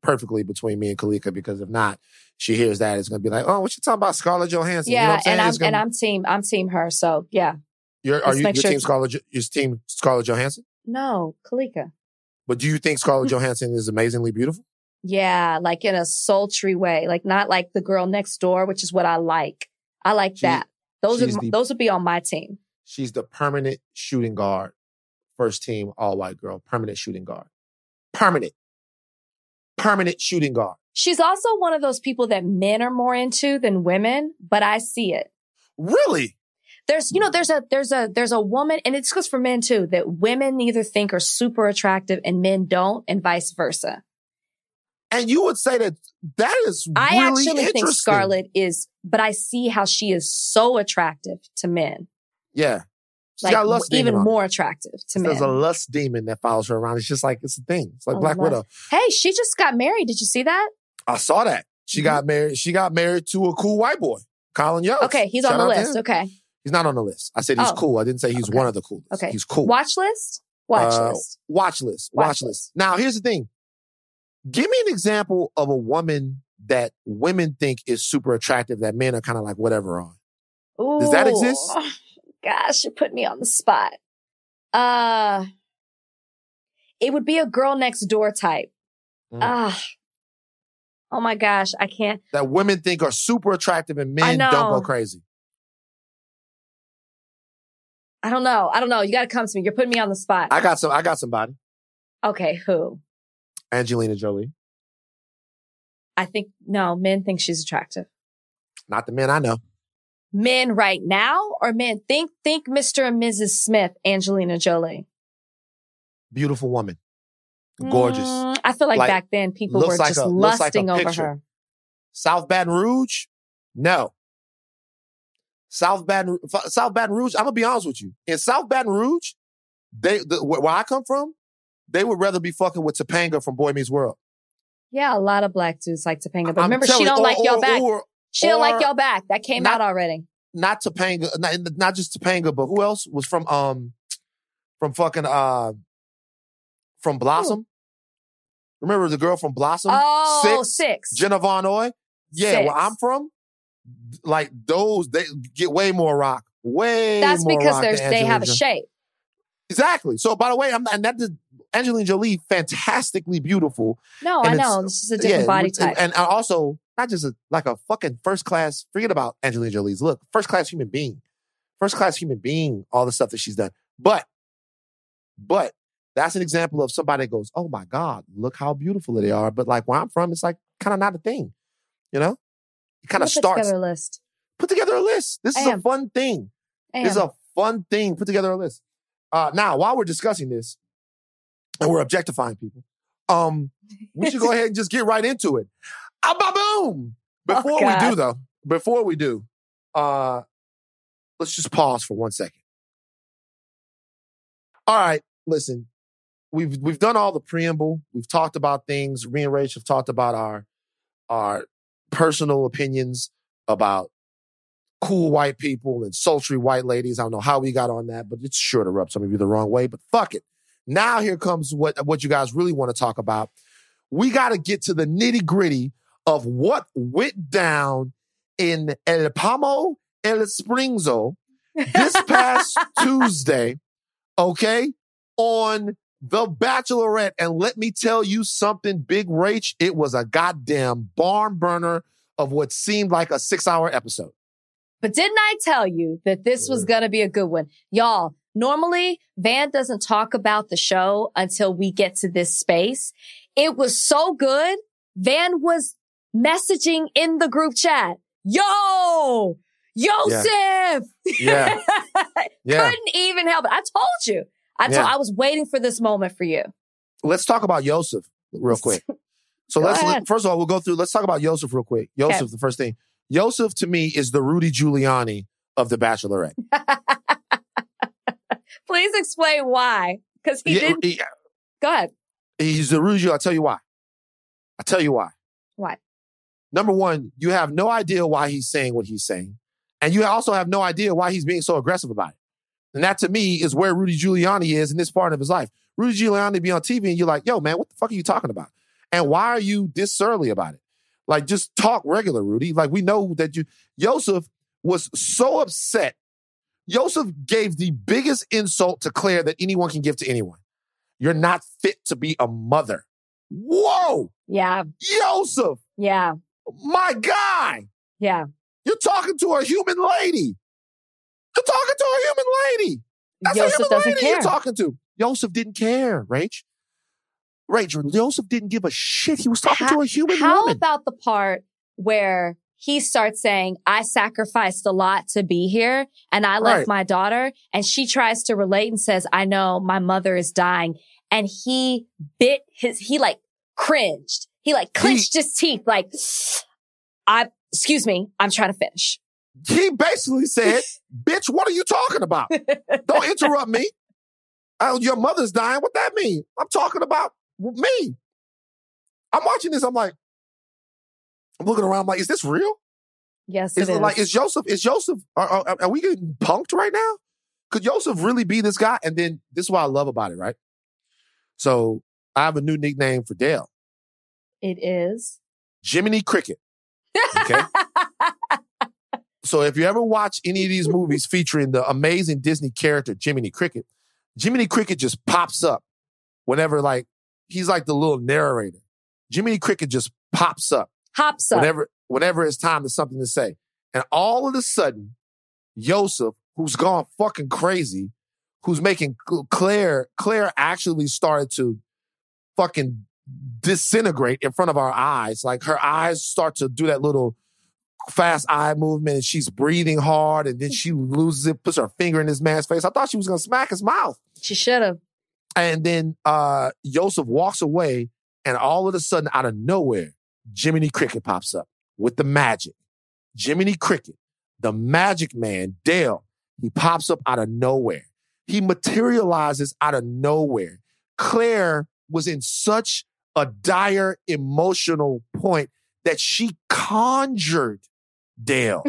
perfectly between me and Kalika, because if not, she hears that, it's going to be like, oh, what you talking about, Scarlett Johansson? Yeah, you know what I'm saying? and I'm gonna, and I'm team I'm team her. So yeah. You're, are Let's you make your sure- team Scarlett? Is team Scarlett Johansson? No, Kalika. But do you think Scarlett Johansson is amazingly beautiful? Yeah, like in a sultry way, like not like the girl next door, which is what I like. I like She- that. Those are she's the- those would be on my team. She's the permanent shooting guard, first team all white girl, permanent shooting guard, permanent, permanent shooting guard. She's also one of those people that men are more into than women, but I see it. Really? There's, you know, there's a, there's a, there's a woman, and it's goes for men too, that women either think are super attractive and men don't, and vice versa. And you would say that that is I really actually think interesting. Scarlett is, but I see how she is so attractive to men. Yeah. She's Like got a lust w- even demon on her. more attractive to men. There's a lust demon that follows her around. It's just like, it's a thing. It's like A Black lust- Widow. Hey, she just got married. Did you see that? I saw that. She Mhm. got married. She got married to a cool white boy, Colin Yost. Okay, he's Shout on the out to list. him. Okay. He's not on the list. I said he's Oh. cool. I didn't say he's Okay. one of the coolest. Okay. He's cool. Watch list? Watch Uh, list. Watch list. Watch, Watch list. list. Now, here's the thing. Give me an example of a woman that women think is super attractive that men are kind of like whatever on. does that Ooh. exist? Gosh, you put me on the spot. Uh, it would be a girl next door type. Mm. Ah. Oh my gosh, I can't. That women think are super attractive and I men don't go know. crazy. I don't know. I don't know. You got to come to me. You're putting me on the spot. I got some. I got somebody. Okay, who? Angelina Jolie. I think, no, men think she's attractive. Not the men I know. Men right now or men? Think, think Mister and Missus Smith, Angelina Jolie. Beautiful woman. Gorgeous. Mm, I feel like, Like, back then people looks were like just a- looks like a lusting over picture. her. South Baton Rouge? No. South Baton South Baton Rouge, I'm gonna be honest with you. In South Baton Rouge, they the, where I come from, they would rather be fucking with Topanga from Boy Meets World. Yeah, a lot of black dudes like Topanga, but I'm remember, she telling- don't or- like y'all or- back. or- She don't or like y'all back. That came not- out already. not Topanga, not, not just Topanga, but who else was from um from fucking uh from Blossom? Remember the girl from Blossom? Oh, Six? six. Jenna Von Oy? Yeah, Six. where I'm from, like those, they get way more rock. Way That's more because rock there's than they have a Angelina Jo- shape. Exactly. So by the way, I'm not, and that is Angelina Jolie, fantastically beautiful. No, And I it's- know. This is a different Yeah, body with- type. And, and also, not just a, like a fucking first class, forget about Angelina Jolie's look, first class human being. First class human being, all the stuff that she's done. But, but that's an example of somebody that goes, oh my God, look how beautiful they are. But like where I'm from, it's like kind of not a thing. You know? It kind I'm of gonna put starts. together a list. Put together a list. This I is a am. fun thing. I This is am. a fun thing. Put together a list. Uh, now, while we're discussing this, and we're objectifying people, um, we should go ahead and just get right into it. Ah, ba boom! Before we God. do, though, before we do, uh, let's just pause for one second. All right, listen, we've we've done all the preamble. We've talked about things. Me and Rach have talked about our our personal opinions about cool white people and sultry white ladies. I don't know how we got on that, but it's sure to rub some of you the wrong way. But fuck it. Now here comes what what you guys really want to talk about. We got to get to the nitty gritty of what went down in El Palmo El Springzo this past Tuesday, okay, on The Bachelorette. And let me tell you something, Big Rach, it was a goddamn barn burner of what seemed like a six-hour episode. But didn't I tell you that this was going to be a good one? Y'all, normally Van doesn't talk about the show until we get to this space. It was so good. Van was messaging in the group chat. Yo, Yosef. Yeah. Yeah. Couldn't even help it. I told you. I told, Yeah. I was waiting for this moment for you. Let's talk about Yosef real quick. So Go let's, ahead. let, first of all, we'll go through, let's talk about Yosef real quick. Yosef, the first thing. Yosef, to me, is the Rudy Giuliani of The Bachelorette. Please explain why. Because he Yeah, didn't. he- Go ahead. he's the Rudy Giuliani. I'll tell you why. I'll tell you why. Why? Number one, you have no idea why he's saying what he's saying. And you also have no idea why he's being so aggressive about it. And that, to me, is where Rudy Giuliani is in this part of his life. Rudy Giuliani be on T V and you're like, yo, man, what the fuck are you talking about? And why are you this surly about it? Like, just talk regular, Rudy. Like, we know that you, Yosef was so upset. Yosef gave the biggest insult to Claire that anyone can give to anyone. You're not fit to be a mother. Whoa! Yeah. Yosef! Yeah. My guy! Yeah. You're talking to a human lady. You're talking to a human lady. That's Yosef a human doesn't lady care. you're talking to. Yosef didn't care, Rach. Rachel, Yosef didn't give a shit. He was talking how, to a human how woman. about the part where he starts saying, I sacrificed a lot to be here and I left Right. my daughter, and she tries to relate and says, I know my mother is dying. And he bit his, he like cringed. He like clenched his teeth like, I, excuse me, I'm trying to finish. He basically said, bitch, what are you talking about? Don't interrupt me. Uh, your mother's dying. What that mean? I'm talking about me. I'm watching this. I'm like, I'm looking around. I'm like, is this real? Yes, Is it it is. like, is Joseph, is Joseph, are, are, are we getting punked right now? Could Joseph really be this guy? And then this is what I love about it, right? So I have a new nickname for Dale. It is. Jiminy Cricket. Okay. So if you ever watch any of these movies featuring the amazing Disney character Jiminy Cricket, Jiminy Cricket just pops up whenever, like, he's like the little narrator. Jiminy Cricket just pops up Hops up. whenever whenever it's time to something to say. And all of a sudden, Yosef, who's gone fucking crazy, who's making Claire, Claire actually started to fucking disintegrate in front of our eyes. Like, her eyes start to do that little fast eye movement, and she's breathing hard, and then she loses it, puts her finger in this man's face. I thought she was going to smack his mouth. She should have. And then uh, Yosef walks away, and all of a sudden, out of nowhere, Jiminy Cricket pops up with the magic. Jiminy Cricket, the magic man, Dale, he pops up out of nowhere. He materializes out of nowhere. Claire was in such a dire emotional point that she conjured Dale.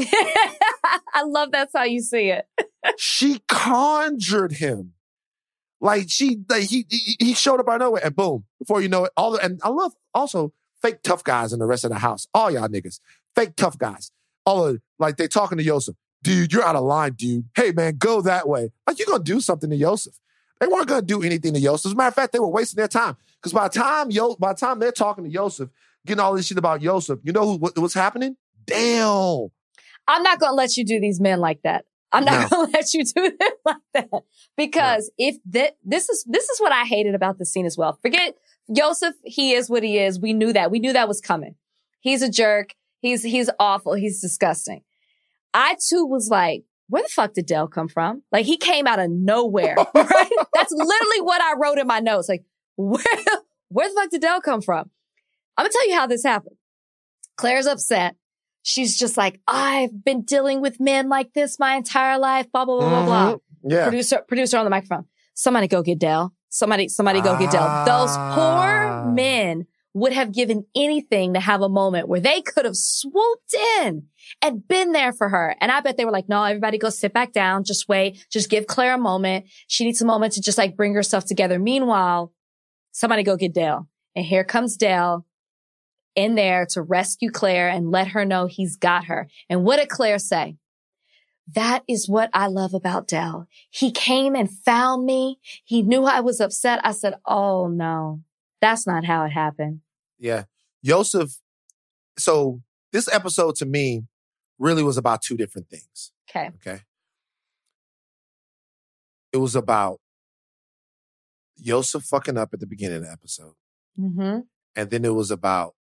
I love that's how you see it. She conjured him. Like, she, like he, he he showed up out of nowhere, and boom, before you know it, all the, and I love also fake tough guys in the rest of the house. All y'all niggas, fake tough guys. All of, like, they talking to Yosef. Dude, you're out of line, dude. Hey, man, go that way. Like, you're going to do something to Yosef. They weren't going to do anything to Yosef. As a matter of fact, they were wasting their time. Because by the time Yo, by the time they're talking to Yosef, getting all this shit about Yosef, you know who what, what's happening? Dale. I'm not going to let you do these men like that. I'm not No. going to let you do them like that. Because no. if that, this is, this is what I hated about the scene as well. Forget Yosef. He is what he is. We knew that. We knew that was coming. He's a jerk. He's, he's awful. He's disgusting. I too was like, where the fuck did Dale come from? Like, he came out of nowhere, right? That's literally what I wrote in my notes. Like, where, where the fuck did Dale come from? I'm gonna tell you how this happened. Claire's upset. She's just like, I've been dealing with men like this my entire life, blah, blah, blah, Mm-hmm. blah, blah. Yeah. Producer, producer on the microphone. Somebody go get Dale. Somebody, somebody go get Dale. Those Ah. poor men would have given anything to have a moment where they could have swooped in and been there for her. And I bet they were like, no, everybody go sit back down. Just wait. Just give Claire a moment. She needs a moment to just like bring herself together. Meanwhile, somebody go get Dale. And here comes Dale in there to rescue Claire and let her know he's got her. And what did Claire say? That is what I love about Dale. He came and found me. He knew I was upset. I said, oh no, that's not how it happened. Yeah. Yosef. So this episode to me really was about two different things. Okay. Okay. It was about Yosef fucking up at the beginning of the episode. Mm-hmm. And then it was about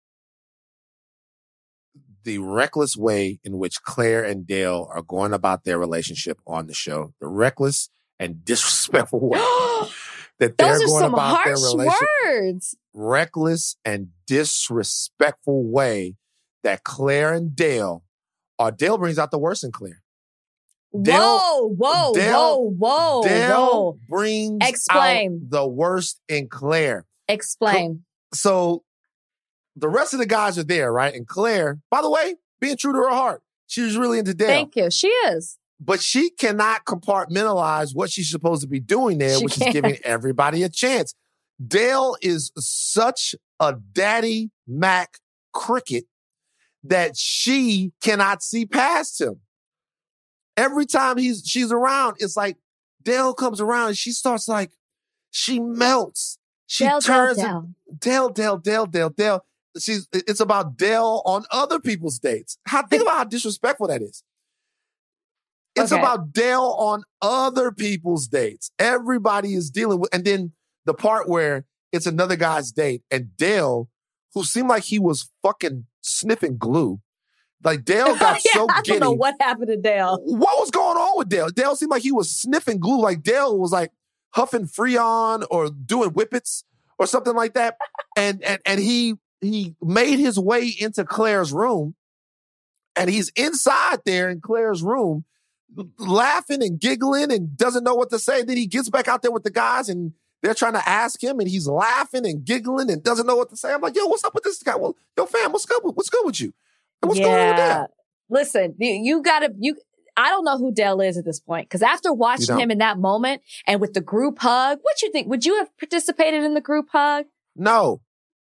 the reckless way in which Claire and Dale are going about their relationship on the show. The reckless and disrespectful way that they're Those are going some about their harsh relationship. words. Reckless and disrespectful way that Claire and Dale, or Dale brings out the worst in Claire. Dale, whoa, whoa, Dale, whoa, whoa, Dale whoa. brings Explain. out the worst in Claire. Explain. So the rest of the guys are there, right? And Claire, by the way, being true to her heart, she was really into Dale. Thank you. She is. But she cannot compartmentalize what she's supposed to be doing there, She which can't. is giving everybody a chance. Dale is such a daddy Mac cricket that she cannot see past him. Every time he's she's around, it's like Dale comes around and she starts like, she melts. She Dale, turns Dale, Dale, Dale, Dale, Dale, Dale. She's it's about Dale on other people's dates. How think about how disrespectful that is. It's Okay. about Dale on other people's dates. Everybody is dealing with, and then the part where it's another guy's date, and Dale, who seemed like he was fucking sniffing glue, like Dale got yeah, so I giddy. don't know what happened to Dale. What was going on with Dale? Dale seemed like he was sniffing glue. Like Dale was like huffing Freon or doing whippets or something like that. And and and he he made his way into Claire's room, and he's inside there in Claire's room, laughing and giggling and doesn't know what to say. Then he gets back out there with the guys, and they're trying to ask him, and he's laughing and giggling and doesn't know what to say. I'm like, yo, what's up with this guy? Well, yo, fam, what's good? What's good with you? What's yeah. going on with that? Listen, you, you gotta, you, I don't know who Dale is at this point. Cause after watching him in that moment and with the group hug, what you think? Would you have participated in the group hug? No.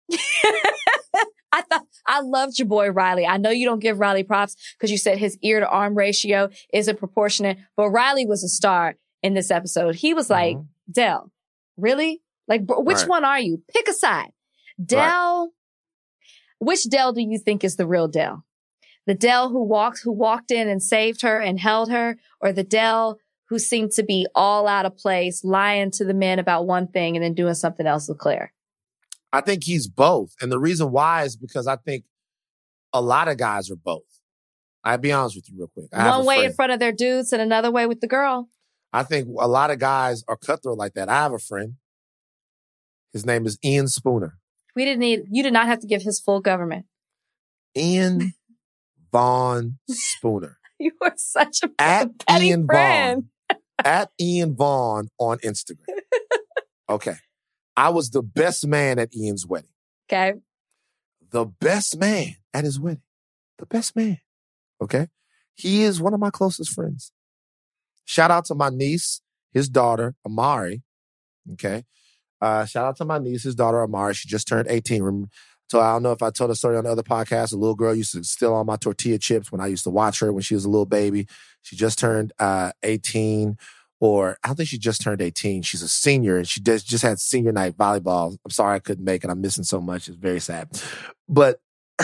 I thought, I loved your boy Riley. I know you don't give Riley props because you said his ear to arm ratio isn't proportionate, but Riley was a star in this episode. He was like, Mm-hmm. Dale, really? Like, bro, which Right. one are you? Pick a side. Dale, which Dale do you think is the real Dale? The Dale who walked, who walked in and saved her and held her, or the Dale who seemed to be all out of place, lying to the men about one thing and then doing something else with Claire? I think he's both. And the reason why is because I think a lot of guys are both. I'll be honest with you real quick. I have One a way friend. in front of their dudes and another way with the girl. I think a lot of guys are cutthroat like that. I have a friend. His name is Ian Spooner. We didn't need, you did not have to give his full government. Ian Vaughn Spooner. You are such a At petty Ian friend. Vaughn. At Ian Vaughn on Instagram. Okay. I was the best man at Ian's wedding. Okay. The best man at his wedding. The best man. Okay. He is one of my closest friends. Shout out to my niece, his daughter, Amari. Okay. Uh, shout out to my niece, his daughter, Amari. She just turned eighteen. Remember, so I don't know if I told a story on the other podcast. A little girl used to steal all my tortilla chips when I used to watch her when she was a little baby. She just turned uh, eighteen, or I don't think she just turned eighteen. She's a senior, and she just, just had senior night volleyball. I'm sorry I couldn't make it. I'm missing so much. It's very sad. But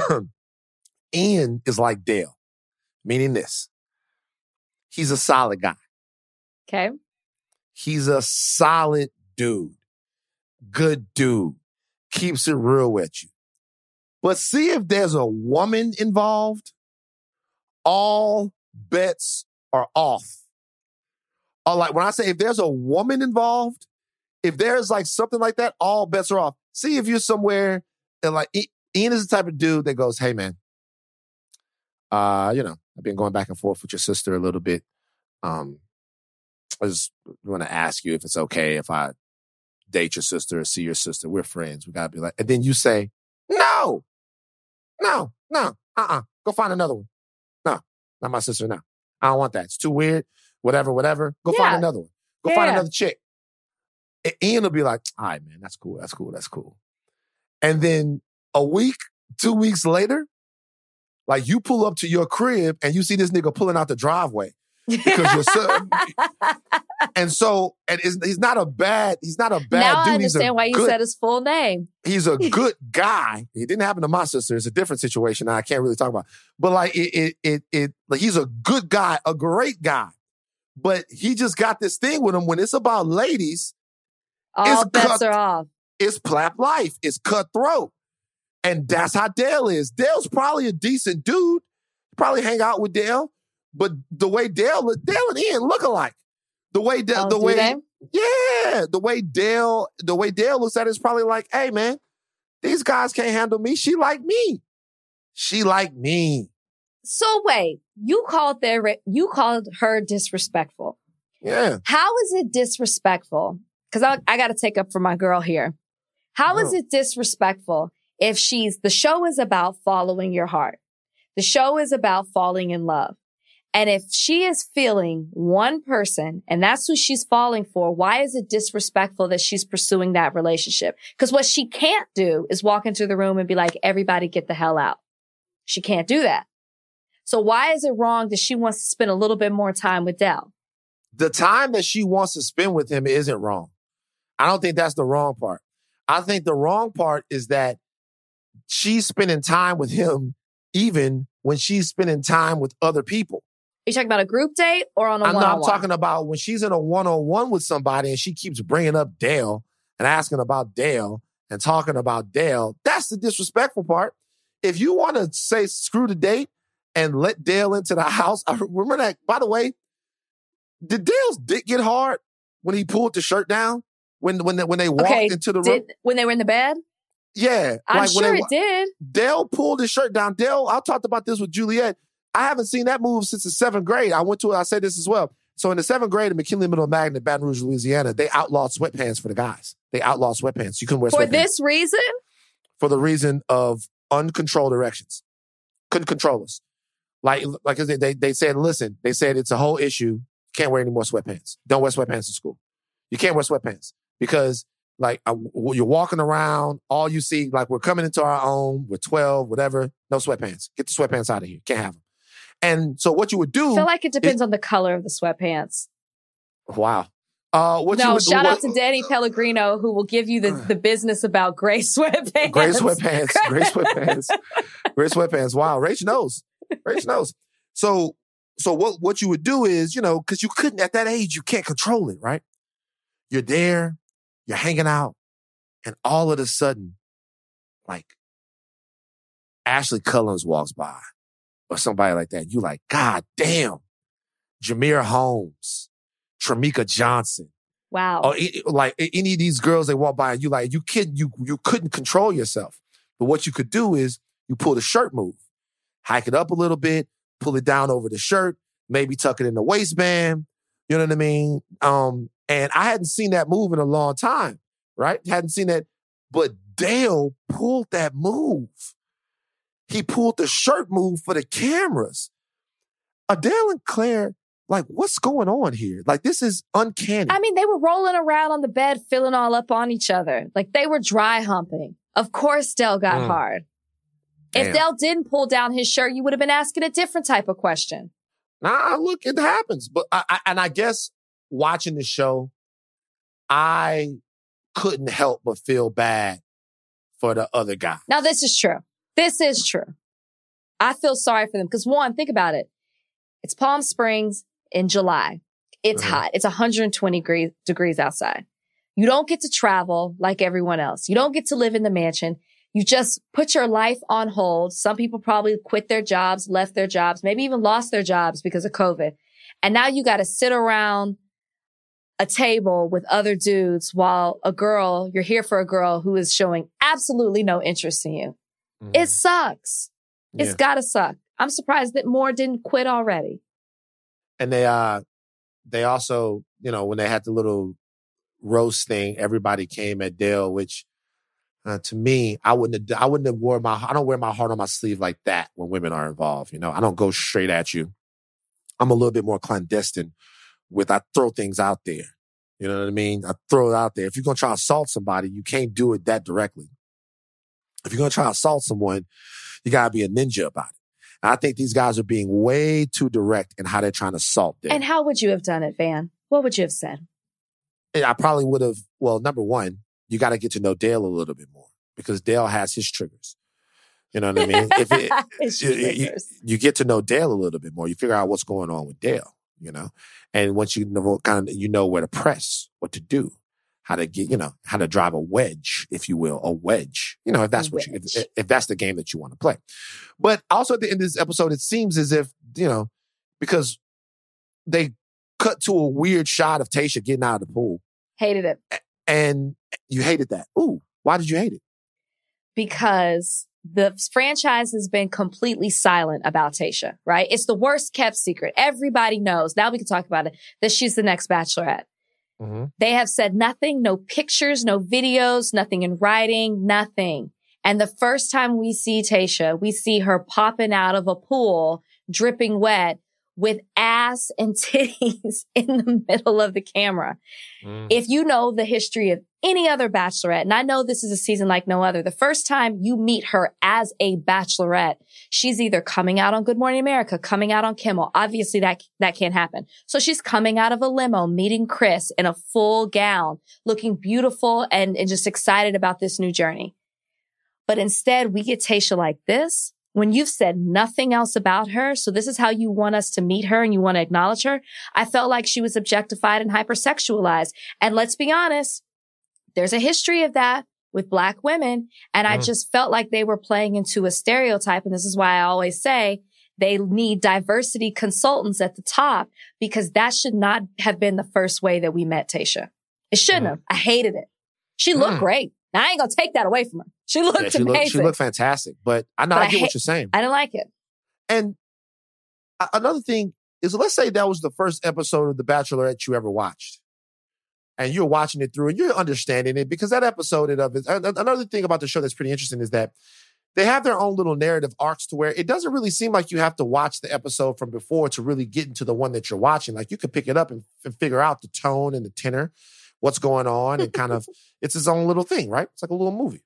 Ian is like Dale, meaning this. He's a solid guy. Okay. He's a solid dude. Good dude. Keeps it real with you. But see if there's a woman involved, all bets are off. Or like when I say if there's a woman involved, if there's like something like that, all bets are off. See if you're somewhere and like Ian is the type of dude that goes, hey man, uh, you know, I've been going back and forth with your sister a little bit. Um, I just want to ask you if it's okay if I date your sister or see your sister. We're friends. We got to be like, and then you say, no, no, no, uh-uh. Go find another one. No, not my sister. No, I don't want that. It's too weird. Whatever, whatever. Go Yeah. find another one. Go Yeah. find another chick. And Ian will be like, all right, man, that's cool. That's cool. That's cool. And then a week, two weeks later, like you pull up to your crib and you see this nigga pulling out the driveway. Because you're so, and so, and it's, he's not a bad, he's not a bad now dude. I understand he's a why you good, said his full name. He's a good guy. It didn't happen to my sister. It's a different situation that I can't really talk about. But like, it, it, it, it, like he's a good guy, a great guy. But he just got this thing with him when it's about ladies. All It's bets cut- are off. It's plap life. It's cutthroat. And that's how Dale is. Dale's probably a decent dude. Probably hang out with Dale. But the way Dale, Dale and Ian look alike. The way, Dale, Oh, the do way, they? yeah, the way Dale, the way Dale looks at it is probably like, hey man, these guys can't handle me. She like me. She like me. So wait, you called their, you called her disrespectful. Yeah. How is it disrespectful? Because I, I got to take up for my girl here. How is Oh. it disrespectful if she's, the show is about following your heart. The show is about falling in love. And if she is feeling one person and that's who she's falling for, why is it disrespectful that she's pursuing that relationship? Because what she can't do is walk into the room and be like, everybody get the hell out. She can't do that. So why is it wrong that she wants to spend a little bit more time with Dell? The time that she wants to spend with him isn't wrong. I don't think that's the wrong part. I think the wrong part is that she's spending time with him even when she's spending time with other people. Are you talking about a group date or on a I'm, one-on-one? I'm talking about when she's in a one-on-one with somebody and she keeps bringing up Dale and asking about Dale and talking about Dale. That's the disrespectful part. If you want to say screw the date and let Dale into the house, I remember that, by the way, did Dale's dick get hard when he pulled the shirt down? When when they, when they walked okay, into the did, room? When they were in the bed? Yeah. I'm like sure when they, it did. Dale pulled his shirt down. Dale, I talked about this with Juliet. I haven't seen that move since the seventh grade. I went to it. I said this as well. So in the seventh grade at McKinley Middle Magnet, Baton Rouge, Louisiana, they outlawed sweatpants for the guys. They outlawed sweatpants. You couldn't wear For sweatpants. this reason? For the reason of uncontrolled erections. Couldn't control us. Like, like they, they, they said, listen, they said it's a whole issue. Can't wear any more sweatpants. Don't wear sweatpants in school. You can't wear sweatpants because like uh, you're walking around, all you see, like we're coming into our own, we're twelve, whatever, no sweatpants. Get the sweatpants out of here. Can't have them. And so what you would do... I feel like it depends is, on the color of the sweatpants. Wow. Uh, what no, you would, shout what, out to Danny Pellegrino, who will give you the, the business about gray sweatpants. Gray sweatpants. Gray sweatpants. Gray sweatpants. Wow. Rach knows. Rach knows. So, so what, what you would do is, you know, because you couldn't, at that age, you can't control it, right? You're there, you're hanging out, and all of a sudden, like, Ashley Cullins walks by, or somebody like that. You like, God damn, Jameer Holmes, Tramika Johnson. Wow. Or like any of these girls they walk by, and you like, you kid, you you couldn't control yourself. But what you could do is you pull the shirt move, hike it up a little bit, pull it down over the shirt, maybe tuck it in the waistband. You know what I mean? Um, and I hadn't seen that move in a long time, right? Hadn't seen that. But Dale pulled that move. He pulled the shirt move for the cameras. Adele and Claire, like, what's going on here? Like, this is uncanny. I mean, they were rolling around on the bed, filling all up on each other. Like, they were dry humping. Of course, Dell got mm. hard. Damn. If Dell didn't pull down his shirt, you would have been asking a different type of question. Nah, look, it happens. But I, I, and I guess watching the show, I couldn't help but feel bad for the other guy. Now, this is true. This is true. I feel sorry for them because, one, think about it. It's Palm Springs in July. It's mm-hmm. hot. It's one hundred twenty degrees, degrees outside. You don't get to travel like everyone else. You don't get to live in the mansion. You just put your life on hold. Some people probably quit their jobs, left their jobs, maybe even lost their jobs because of COVID. And now you got to sit around a table with other dudes while a girl, you're here for a girl who is showing absolutely no interest in you. Mm. It sucks. Yeah. It's gotta suck. I'm surprised that more didn't quit already. And they, uh, they also, you know, when they had the little roast thing, everybody came at Dale, which, uh, to me, I wouldn't have, I wouldn't have worn my, I don't wear my heart on my sleeve like that when women are involved. You know, I don't go straight at you. I'm a little bit more clandestine with, I throw things out there. You know what I mean? I throw it out there. If you're going to try to assault somebody, you can't do it that directly. If you're going to try to assault someone, you got to be a ninja about it. And I think these guys are being way too direct in how they're trying to assault them. And how would you have done it, Van? What would you have said? I probably would have, well, number one, you got to get to know Dale a little bit more because Dale has his triggers. You know what I mean? If it, you, you, you get to know Dale a little bit more, you figure out what's going on with Dale, you know? And once you know, kind of, you know where to press, what to do, how to get, you know, how to drive a wedge, if you will, a wedge, you know, if that's what you, if, if that's the game that you want to play. But also at the end of this episode, it seems as if, you know, because they cut to a weird shot of Tayshia getting out of the pool. Hated it. And you hated that. Ooh, why did you hate it? Because the franchise has been completely silent about Tayshia, right? It's the worst kept secret. Everybody knows, now we can talk about it, that she's the next Bachelorette. Mm-hmm. They have said nothing, no pictures, no videos, nothing in writing, nothing. And the first time we see Tayshia, we see her popping out of a pool, dripping wet, with ass and titties in the middle of the camera. Mm. If you know the history of any other bachelorette, and I know this is a season like no other, the first time you meet her as a bachelorette, she's either coming out on Good Morning America, coming out on Kimmel. Obviously that, that can't happen. So she's coming out of a limo, meeting Chris in a full gown, looking beautiful and, and just excited about this new journey. But instead we get Tayshia like this. When you've said nothing else about her, so this is how you want us to meet her and you want to acknowledge her, I felt like she was objectified and hypersexualized. And let's be honest, there's a history of that with Black women. And mm. I just felt like they were playing into a stereotype. And this is why I always say they need diversity consultants at the top, because that should not have been the first way that we met Tayshia. It shouldn't mm. have. I hated it. She looked mm. great. Now, I ain't going to take that away from her. She looked yeah, she amazing. Looked, she looked fantastic. But I know, but I, I get hate, what you're saying. I didn't like it. And another thing is, let's say that was the first episode of The Bachelorette you ever watched. And you're watching it through and you're understanding it, because that episode of it. Another thing about the show that's pretty interesting is that they have their own little narrative arcs to where it doesn't really seem like you have to watch the episode from before to really get into the one that you're watching. Like, you could pick it up and, and figure out the tone and the tenor, what's going on, and kind of, it's its own little thing, right? It's like a little movie.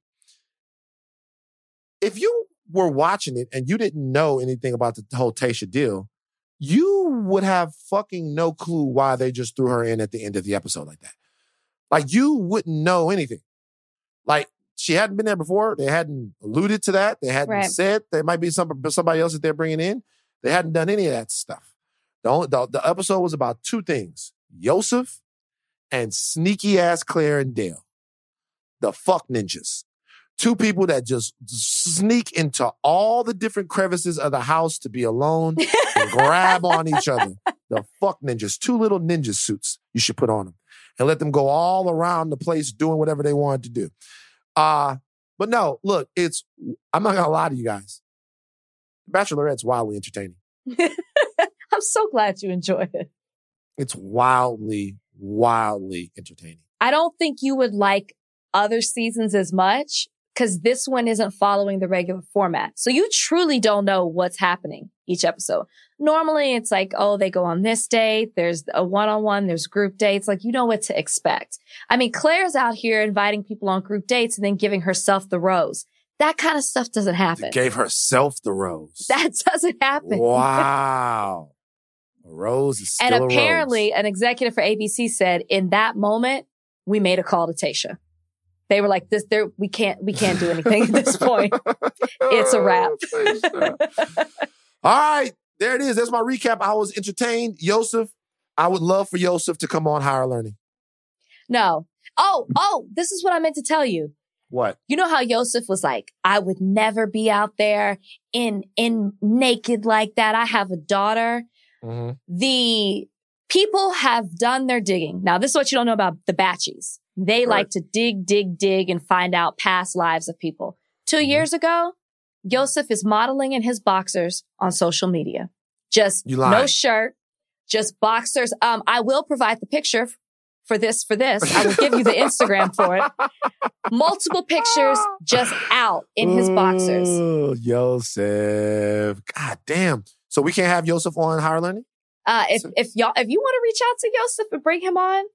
If you were watching it and you didn't know anything about the whole Tayshia deal, you would have fucking no clue why they just threw her in at the end of the episode like that. Like, you wouldn't know anything. Like, she hadn't been there before. They hadn't alluded to that. They hadn't right. said there might be some, somebody else that they're bringing in. They hadn't done any of that stuff. The, only, the, the episode was about two things: Yosef and sneaky ass Claire and Dale. The fuck ninjas. Two people that just sneak into all the different crevices of the house to be alone and grab on each other. The fuck ninjas. Two little ninja suits you should put on them and let them go all around the place doing whatever they wanted to do. Uh, but no, look, it's, I'm not going to lie to you guys. Bachelorette's wildly entertaining. I'm so glad you enjoy it. It's wildly, wildly entertaining. I don't think you would like other seasons as much, because this one isn't following the regular format. So you truly don't know what's happening each episode. Normally it's like, oh, they go on this date. There's a one-on-one. There's group dates. Like, you know what to expect. I mean, Claire's out here inviting people on group dates and then giving herself the rose. That kind of stuff doesn't happen. Gave herself the rose. That doesn't happen. Wow. A rose is still and a rose. And apparently an executive for A B C said, in that moment, we made a call to Tayshia. They were like, "This, there, we can't, we can't do anything at this point. It's a wrap." All right, there it is. That's my recap. I was entertained. Yosef, I would love for Yosef to come on Higher Learning. No. Oh, oh, this is what I meant to tell you. What? You know how Yosef was like, I would never be out there in in naked like that. I have a daughter. Mm-hmm. The people have done their digging. Now, this is what you don't know about the Batchies. They right. like to dig, dig, dig, and find out past lives of people. Two mm-hmm. years ago, Yosef is modeling in his boxers on social media. Just no shirt, just boxers. Um, I will provide the picture for this, for this. I will give you the Instagram for it. Multiple pictures just out in his boxers. Ooh, Yosef. God damn. So we can't have Yosef on Higher Learning? Uh, if, if y'all, if you want to reach out to Yosef and bring him on,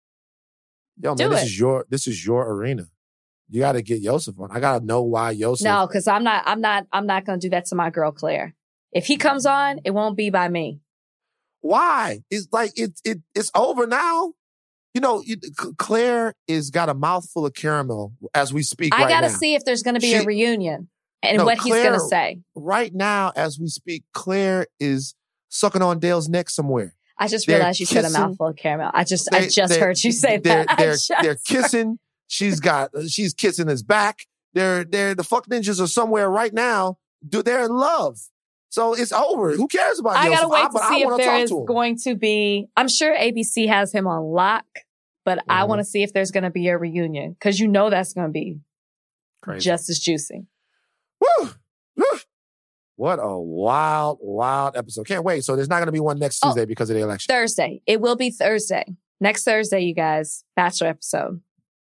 Yo, man, this is your this is your arena. You got to get Yosef on. I got to know why Yosef. No, because I'm not. I'm not. I'm not going to do that to my girl Claire. If he comes on, it won't be by me. Why? It's like it. It. It's over now. You know, you, Claire is got a mouthful of caramel as we speak. I right got to now. see if there's going to be she, a reunion and no, what Claire, he's going to say. Right now, as we speak, Claire is sucking on Dale's neck somewhere. I just they're realized you kissing. said a mouthful of caramel. I just, they, I just they, heard you say they're, that. They're, just they're kissing. She's got, she's kissing his back. They're, they're, the fuck ninjas are somewhere right now. They're in love. So it's over. Who cares about I Joseph? gotta wait I, to see if there is to going to be, I'm sure A B C has him on lock, but mm-hmm. I want to see if there's going to be a reunion, because you know that's going to be crazy. Just as juicy. Woo! Woo! What a wild, wild episode. Can't wait. So there's not going to be one next Tuesday oh, because of the election. Thursday. It will be Thursday. Next Thursday, you guys. Bachelor episode.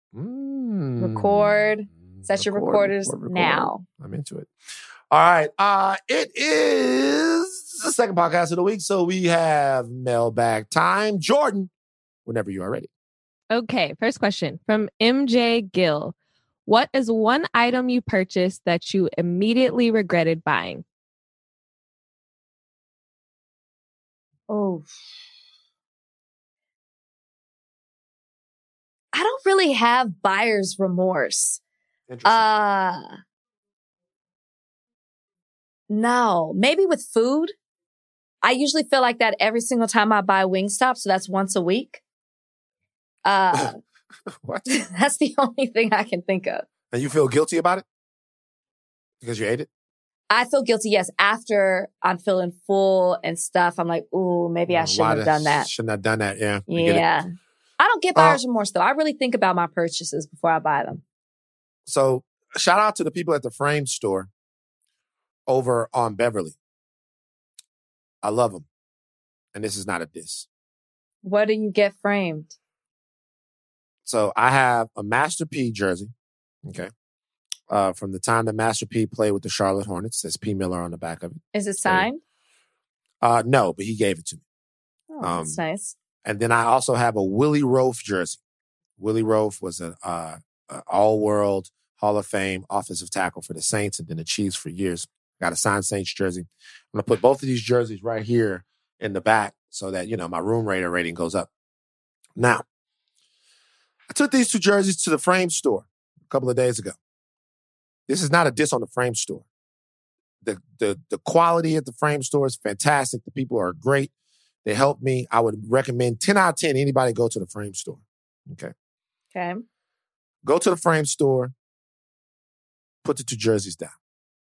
Mm. Record. Set your recorders record, record, now. I'm into it. All right. Uh, it is second podcast of the week, so we have mailbag time. Jordan, whenever you are ready. Okay, first question from M J Gill. What is one item you purchased that you immediately regretted buying? Oh. I don't really have buyer's remorse. Uh, no, maybe with food. I usually feel like that every single time I buy Wingstop, so that's once a week. Uh, what? That's the only thing I can think of. And you feel guilty about it? Because you ate it? I feel guilty, yes. After I'm feeling full and stuff, I'm like, ooh, maybe I shouldn't have done that. Shouldn't have done that, yeah. I yeah. I don't get buyer's uh, remorse, though. I really think about my purchases before I buy them. So, shout out to the people at the Frame store over on Beverly. I love them. And this is not a diss. What do you get framed? So I have a Master P jersey, okay, uh, from the time that Master P played with the Charlotte Hornets. There's P. Miller on the back of it. Is it signed? Uh, no, but he gave it to me. Oh, um, that's nice. And then I also have a Willie Roaf jersey. Willie Roaf was an uh, all-world Hall of Fame offensive tackle for the Saints and then the Chiefs for years. Got a signed Saints jersey. I'm going to put both of these jerseys right here in the back so that, you know, my room rater rating goes up. Now, I took these two jerseys to the Frame store a couple of days ago. This is not a diss on the Frame store. The, the, the quality at the Frame store is fantastic. The people are great. They helped me. I would recommend ten out of ten, anybody go to the Frame store. Okay. Okay. Go to the Frame store. Put the two jerseys down.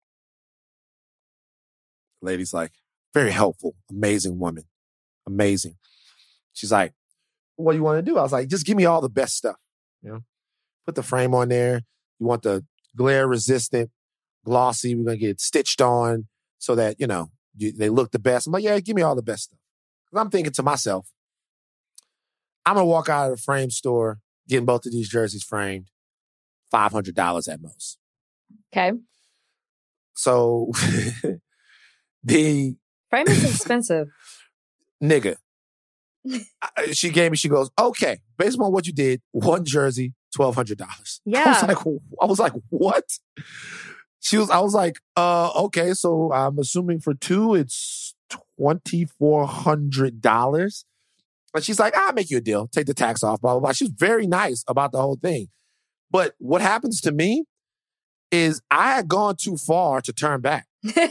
Lady's like, very helpful, amazing woman. Amazing. She's like, what do you want to do? I was like, just give me all the best stuff. You know, put the frame on there. You want the glare resistant, glossy. We're going to get it stitched on so that, you know, you, they look the best. I'm like, yeah, give me all the best stuff. Because I'm thinking to myself, I'm going to walk out of the Frame store, getting both of these jerseys framed, five hundred dollars at most. Okay. So the frame is expensive. Nigga. She gave me, she goes, okay, based on what you did, one jersey, twelve hundred dollars. Yeah. I was like, I was like, what? She was, I was like, uh, okay, so I'm assuming for two, it's twenty-four hundred dollars. And she's like, I'll make you a deal. Take the tax off, blah, blah, blah. She was very nice about the whole thing. But what happens to me is I had gone too far to turn back.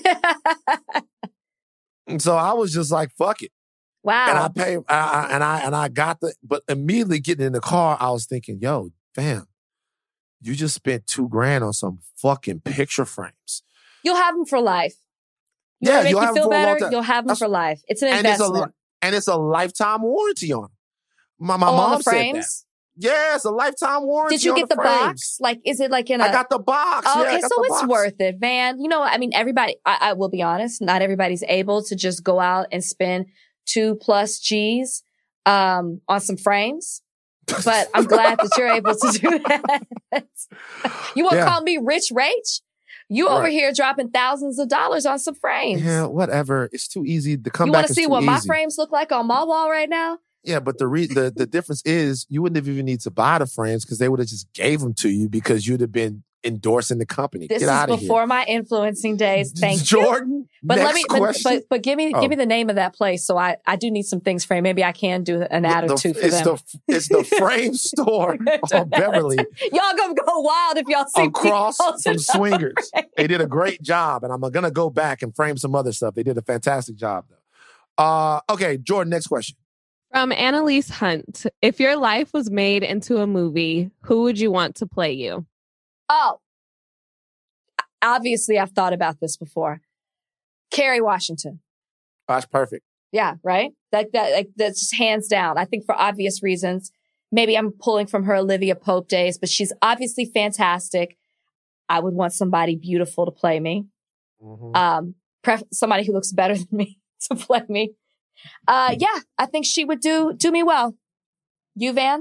And so I was just like, fuck it. Wow. And I paid, I, and I and I got the, but immediately getting in the car, I was thinking, yo, fam, you just spent two grand on some fucking picture frames. You'll have them for life. You yeah, make you'll you have feel them for better. a long time. You'll have them That's, for life. It's an and investment. It's a, and it's a lifetime warranty on them. My, my oh, mom all the said frames? that. Yeah, it's a lifetime warranty. Did you on get the, the frames. box? Like, is it like in a... I got the box. Oh, yeah, okay, so it's box. worth it, Van. You know, I mean, everybody, I, I will be honest, not everybody's able to just go out and spend two plus G's um, on some frames. But I'm glad that you're able to do that. You want to Yeah. call me Rich Rach? You over Right. here dropping thousands of dollars on some frames. Yeah, whatever. It's too easy. The You comeback want to is see too what my easy. frames look like on my wall right now? Yeah, but the re- the the difference is you wouldn't have even need to buy the frames because they would have just gave them to you because you'd have been endorsing the company. This Get out is of before here. my influencing days. Thank you. Jordan, But next let me, but, question. but, but give me, Oh. give me the name of that place. So I, I do need some things framed. Maybe I can do an ad or The- two for it's them. The, it's the frame store on Beverly Y'all gonna go wild if y'all see across me close from enough. Swingers. They did a great job, and I'm going to go back and frame some other stuff. They did a fantastic job, though. Uh, okay, Jordan, next question. From Annalise Hunt. If your life was made into a movie, who would you want to play you? Oh, obviously I've thought about this before. Kerry Washington. That's perfect. Yeah, right? That, that, like, that's just hands down. I think for obvious reasons. Maybe I'm pulling from her Olivia Pope days, but she's obviously fantastic. I would want somebody beautiful to play me. Mm-hmm. Um, pref- somebody who looks better than me to play me. Uh, yeah, I think she would do, do me well. You, Van?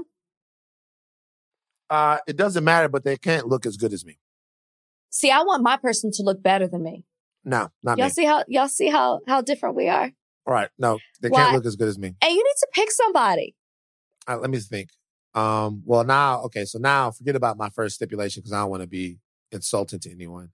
Uh, it doesn't matter, but they can't look as good as me. See, I want my person to look better than me. No, not Y'all me. see how y'all see how how different we are? All right. No, they Why? can't look as good as me. And you need to pick somebody. All right, let me think. Um, well, now, okay, so now forget about my first stipulation because I don't want to be insulting to anyone.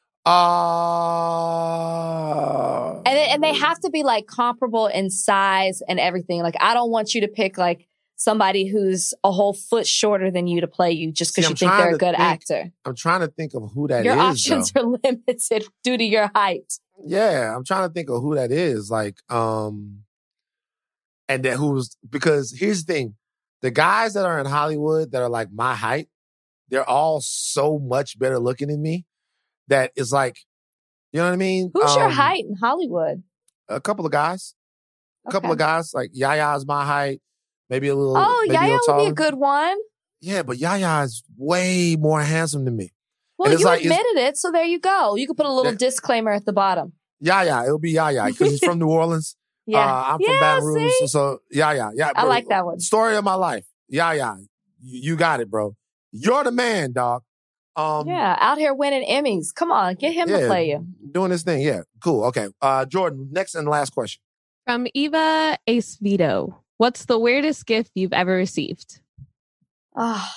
Uh, And they, and they have to be like comparable in size and everything. Like I don't want you to pick like somebody who's a whole foot shorter than you to play you just See, because I'm you think trying they're a to good think- actor. I'm trying to think of who that is. Your options though. are limited due to your height. Yeah, I'm trying to think of who that is. Like, um, and that who's, because here's the thing. The guys that are in Hollywood that are like my height, they're all so much better looking than me that it's like, you know what I mean? Who's your Um, height in Hollywood? A couple of guys. A couple Okay. of guys. Like Yaya's my height. Maybe a little, Oh, maybe a Yaya little would be taller. a good one. Yeah, but Yaya is way more handsome than me. Well, And it's you like, it's- admitted it, so there you go. You could put a little Yeah. disclaimer at the bottom. Yaya, it'll be Yaya because he's from New Orleans. Yeah. Uh, I'm from Yeah, Baton Rouge. see? So, yeah, yeah, yeah. I bro, like that one. Story of my life. Yeah, yeah. You, you got it, bro. You're the man, dog. Um, Yeah, out here winning Emmys. Come on, get him to yeah, play you. Doing this thing. Yeah, cool. Okay. Uh, Jordan, next and last question. From Eva Acevedo. What's the weirdest gift you've ever received? Ah.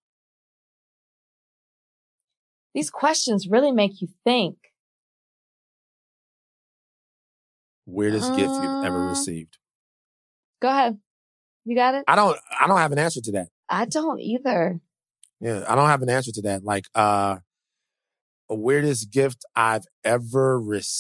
These questions really make you think. Weirdest gift you've ever Uh, received. Go ahead. You got it? I don't, I don't have an answer to that. I don't either. Yeah, I don't have an answer to that. Like, uh, a weirdest gift I've ever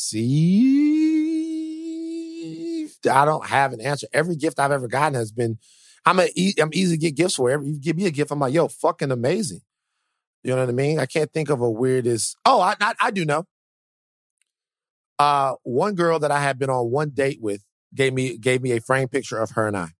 received. I don't have an answer. Every gift I've ever gotten has been, I'm a, e- I'm easy to get gifts for. Every, you give me a gift, I'm like, yo, fucking amazing. You know what I mean? I can't think of a weirdest. Oh, I, I, I do know. Uh, one girl that I had been on one date with gave me, gave me a framed picture of her and I.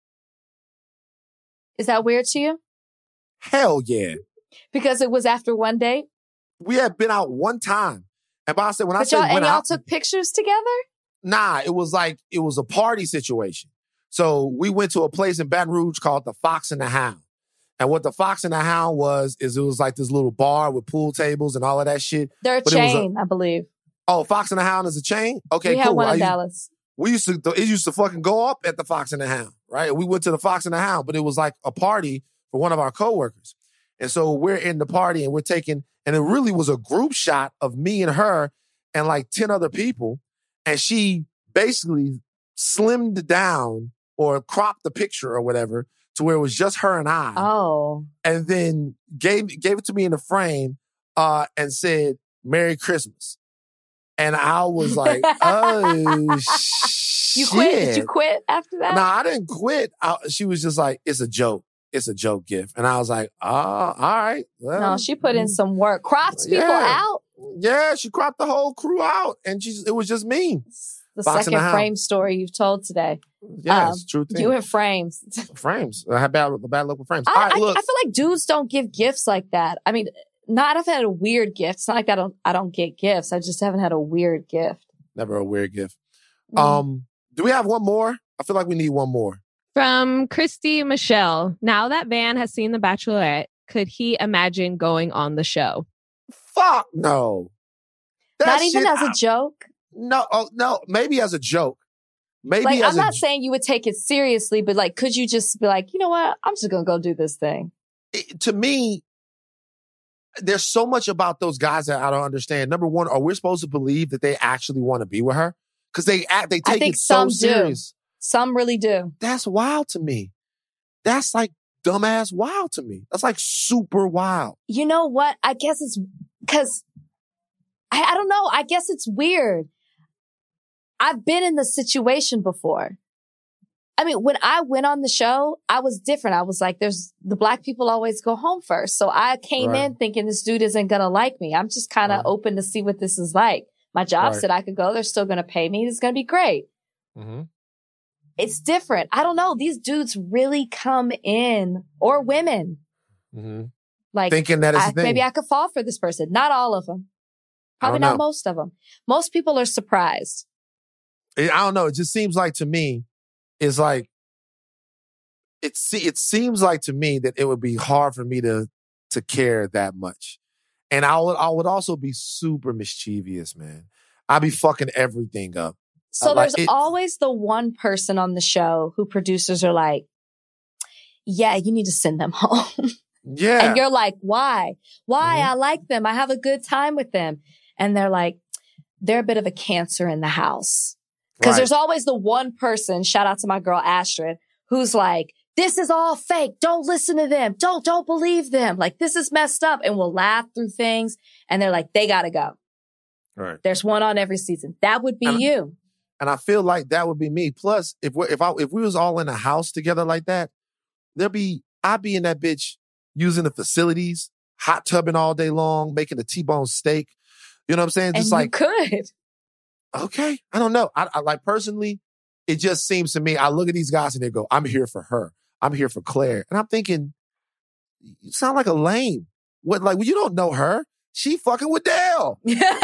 Is that weird to you? Hell yeah. Because it was after one date? We had been out one time. And Bob said, when I But said y'all, and went y'all out, took pictures together? nah, it was like, it was a party situation. So we went to a place in Baton Rouge called the Fox and the Hound. And what the Fox and the Hound was, is it was like this little bar with pool tables and all of that shit. They're a But it was a- chain, I believe. Oh, Fox and the Hound is a chain? Okay, we cool. had one I in used- Dallas. we used to, it used to fucking go up at the Fox and the Hound, right? We went to the Fox and the Hound, but it was like a party for one of our coworkers. And so we're in the party and we're taking, and it really was a group shot of me and her and like ten other people. And she basically slimmed down or cropped the picture or whatever to where it was just her and I. Oh. And then gave, gave it to me in the frame, uh, and said, "Merry Christmas." And I was like, oh, shit. You quit? Did you quit after that? No, I didn't quit. I, she was just like, it's a joke. It's a joke gift. And I was like, oh, all right. Well, No, she put in some work. Cropped people Yeah. out. Yeah, she cropped the whole crew out. And she, it was just me. The Fox and the second Hound. frame story you've told today. Yeah, Um, it's a true thing. You and frames. frames. I had bad, bad luck with frames. I, all right, I, look. I feel like dudes don't give gifts like that. I mean, not I've had a weird gift. It's not like I don't I don't get gifts. I just haven't had a weird gift. Never a weird gift. Mm. Um, do we have one more? I feel like we need one more. From Christy Michelle. Now that Van has seen The Bachelorette, could he imagine going on the show? Fuck no. That not even shit, as a I- joke. No, oh, no, maybe as a joke. Maybe Like, as I'm a not saying you would take it seriously, but like, could you just be like, you know what? I'm just gonna go do this thing. it- to me, there's so much about those guys that I don't understand. Number one, are we supposed to believe that they actually want to be with her? Because they act, they I take think it so some do. serious. Some really do. That's wild to me. That's like dumbass wild to me. That's like super wild. You know what? I guess it's because I, I don't know. I guess it's weird. I've been in the situation before. I mean, when I went on the show, I was different. I was like, there's the black people always go home first. So I came Right. in thinking this dude isn't going to like me. I'm just kind of Right. open to see what this is like. My job Right. said I could go. They're still going to pay me. It's going to be great. Mm-hmm. It's different. I don't know. These dudes really come in, or women, Mm-hmm. like Thinking that it's I, a thing. maybe I could fall for this person. Not all of them. I Probably don't not know. most of them. Most people are surprised. It- I don't know. It just seems like to me, it's like, it, se- it seems like to me that it would be hard for me to to care that much. And I would, I would also be super mischievous, man. I be fucking everything up. So Uh, like there's it- always the one person on the show who producers are like, yeah, you need to send them home. Yeah. And you're like, why? Why? Mhm. I like them. I have a good time with them. And they're like, they're a bit of a cancer in the house. Because Right. there's always the one person, shout out to my girl Astrid, who's like, this is all fake. Don't listen to them. Don't, don't believe them. Like, this is messed up. And we'll laugh through things. And they're like, they gotta go. Right. There's one on every season. That would be And- you. And I feel like that would be me. Plus, if we if I if we was all in a house together like that, there'd be I'd be in that bitch using the facilities, hot tubbing all day long, making a T-bone steak. You know what I'm saying? And Just you like, could. okay, I don't know. I, I like personally, it just seems to me. I look at these guys and they go, "I'm here for her. I'm here for Claire," and I'm thinking, you sound like a lame. What? Like, well, you don't know her. She fucking with Dale.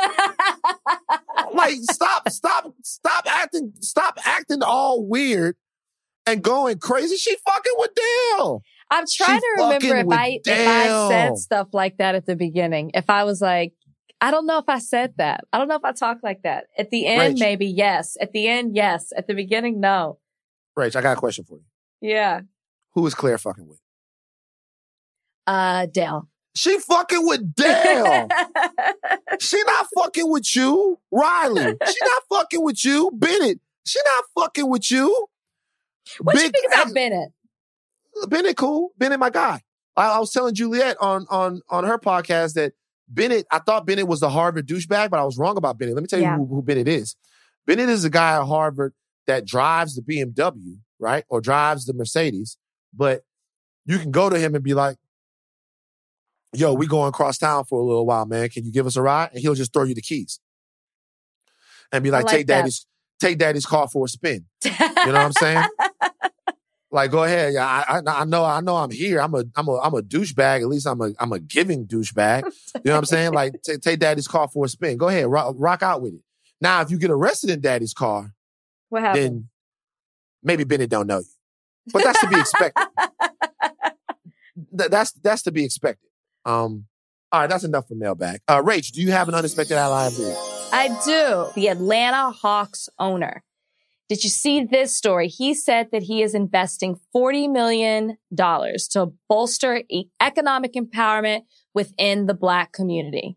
Like, stop, stop, stop acting, stop acting all weird and going crazy. She fucking with Dale. I'm trying She to remember fucking if with I if I Dale. said stuff like that at the beginning. If I was like, I don't know if I said that. I don't know if I talked like that. At the end, Rach. maybe yes. At the end, yes. At the beginning, no. Rach, I got a question for you. Yeah. Who is Claire fucking with? Uh, Dale. She fucking with Dale. She not fucking with you, Riley. She not fucking with you, Bennett. She not fucking with you. What do you Big think about ass- Bennett? Bennett cool. Bennett, my guy. I, I was telling Juliet on on on her podcast that Bennett, I thought Bennett was the Harvard douchebag, but I was wrong about Bennett. Let me tell you Yeah. who, who Bennett is. Bennett is a guy at Harvard that drives the B M W, right? Or drives the Mercedes. But you can go to him and be like, yo, we going across town for a little while, man. Can you give us a ride? And he'll just throw you the keys. And be I like, like take that. daddy's, take daddy's car for a spin. You know what I'm saying? Like, go ahead. Yeah, I, I, I know, I know I'm here. I'm a, I'm a, I'm a douchebag. At least I'm a, I'm a giving douchebag. You know what I'm saying? Like, t- take daddy's car for a spin. Go ahead, rock, rock out with it. Now, if you get arrested in daddy's car, What happened? then maybe Bennett don't know you. But that's to be expected. Th- that's, that's to be expected. Um, all right, that's enough for mailbag. Uh, Rach, do you have an unexpected ally of you? I do. The Atlanta Hawks owner. Did you see this story? He said that he is investing forty million dollars to bolster e- economic empowerment within the Black community.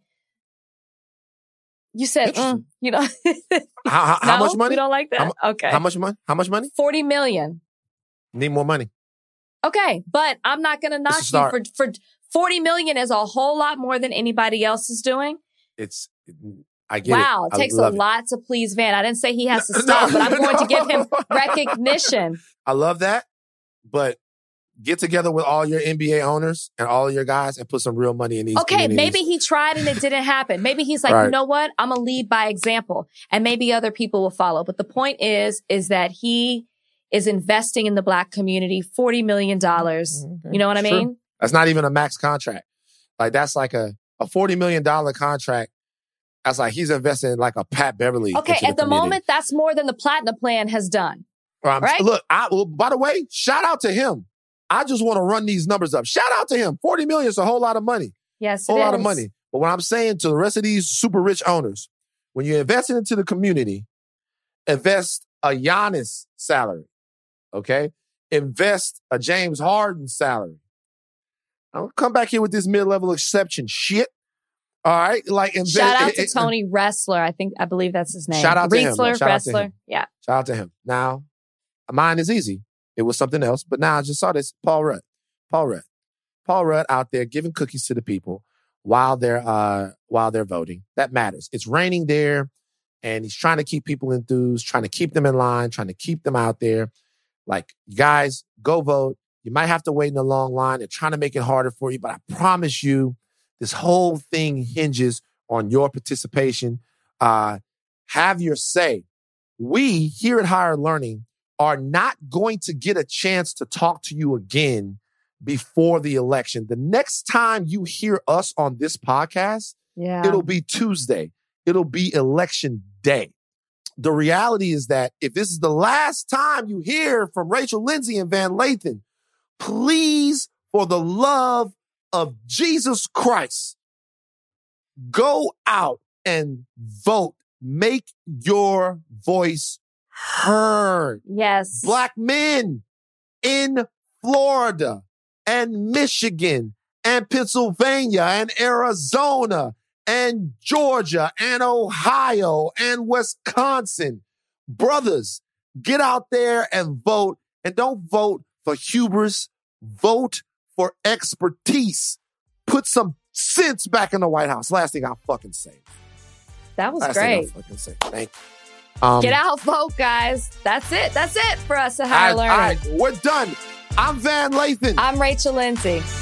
You said, Interesting. mm, you know, How, how, how no, much money? We don't like that. How mu- okay. How much money? How much money? forty million. Need more money. Okay. But I'm not going to knock a you start. for, for forty million is a whole lot more than anybody else is doing. It's, I get it. Wow. It I takes a love it. lot to please Van. I didn't say he has to No, stop, but I'm going to give him no. recognition. I love that, but get together with all your N B A owners and all of your guys and put some real money in these Okay, communities. maybe he tried and it didn't happen. Maybe he's like, Right. you know what? I'm going to lead by example and maybe other people will follow. But the point is, is that he is investing in the Black community forty million dollars. You know what I It's true. mean? That's not even a max contract. Like that's like a, a forty million dollars contract. That's like he's investing like a Pat Beverly. Okay, into at the community. moment, that's more than the Platinum Plan has done. Well, I'm- right? Look, I, well, by the way, shout out to him. I just want to run these numbers up. Shout out to him. forty million is a whole lot of money. Yes, whole it lot is. of money. But what I'm saying to the rest of these super rich owners, when you're investing into the community, invest a Giannis salary, okay? Invest a James Harden salary. I don't come back here with this mid-level exception shit. All right? Like invest. Shout out it- to it- Tony Wrestler. I think, I believe that's his name. Shout out to him, though. Riesler, Shout out to Wrestler. him. Yeah. Shout out to him. Now, mine is easy. It was something else, but now I just saw this. Paul Rudd. Paul Rudd. Paul Rudd out there giving cookies to the people while they're uh while they're voting. That matters. It's raining there, and he's trying to keep people enthused, trying to keep them in line, trying to keep them out there. Like, you guys, go vote. You might have to wait in a long line. They're trying to make it harder for you, but I promise you, this whole thing hinges on your participation. Uh, have your say. We here at Higher Learning are not going to get a chance to talk to you again before the election. The next time you hear us on this podcast, Yeah. it'll be Tuesday. It'll be election day. The reality is that if this is the last time you hear from Rachel Lindsay and Van Lathan, please, for the love of Jesus Christ, go out and vote make your voice heard. Yes. Black men in Florida and Michigan and Pennsylvania and Arizona and Georgia and Ohio and Wisconsin. Brothers, get out there and vote. And don't vote for hubris. Vote for expertise. Put some sense back in the White House. Last thing I'll fucking say. That was Last great. thing I'll fucking say. Thank you. Um, Get out, vote, guys. That's it. That's it for us at all Higher right, all Learning. right, we're done. I'm Van Lathan. I'm Rachel Lindsay.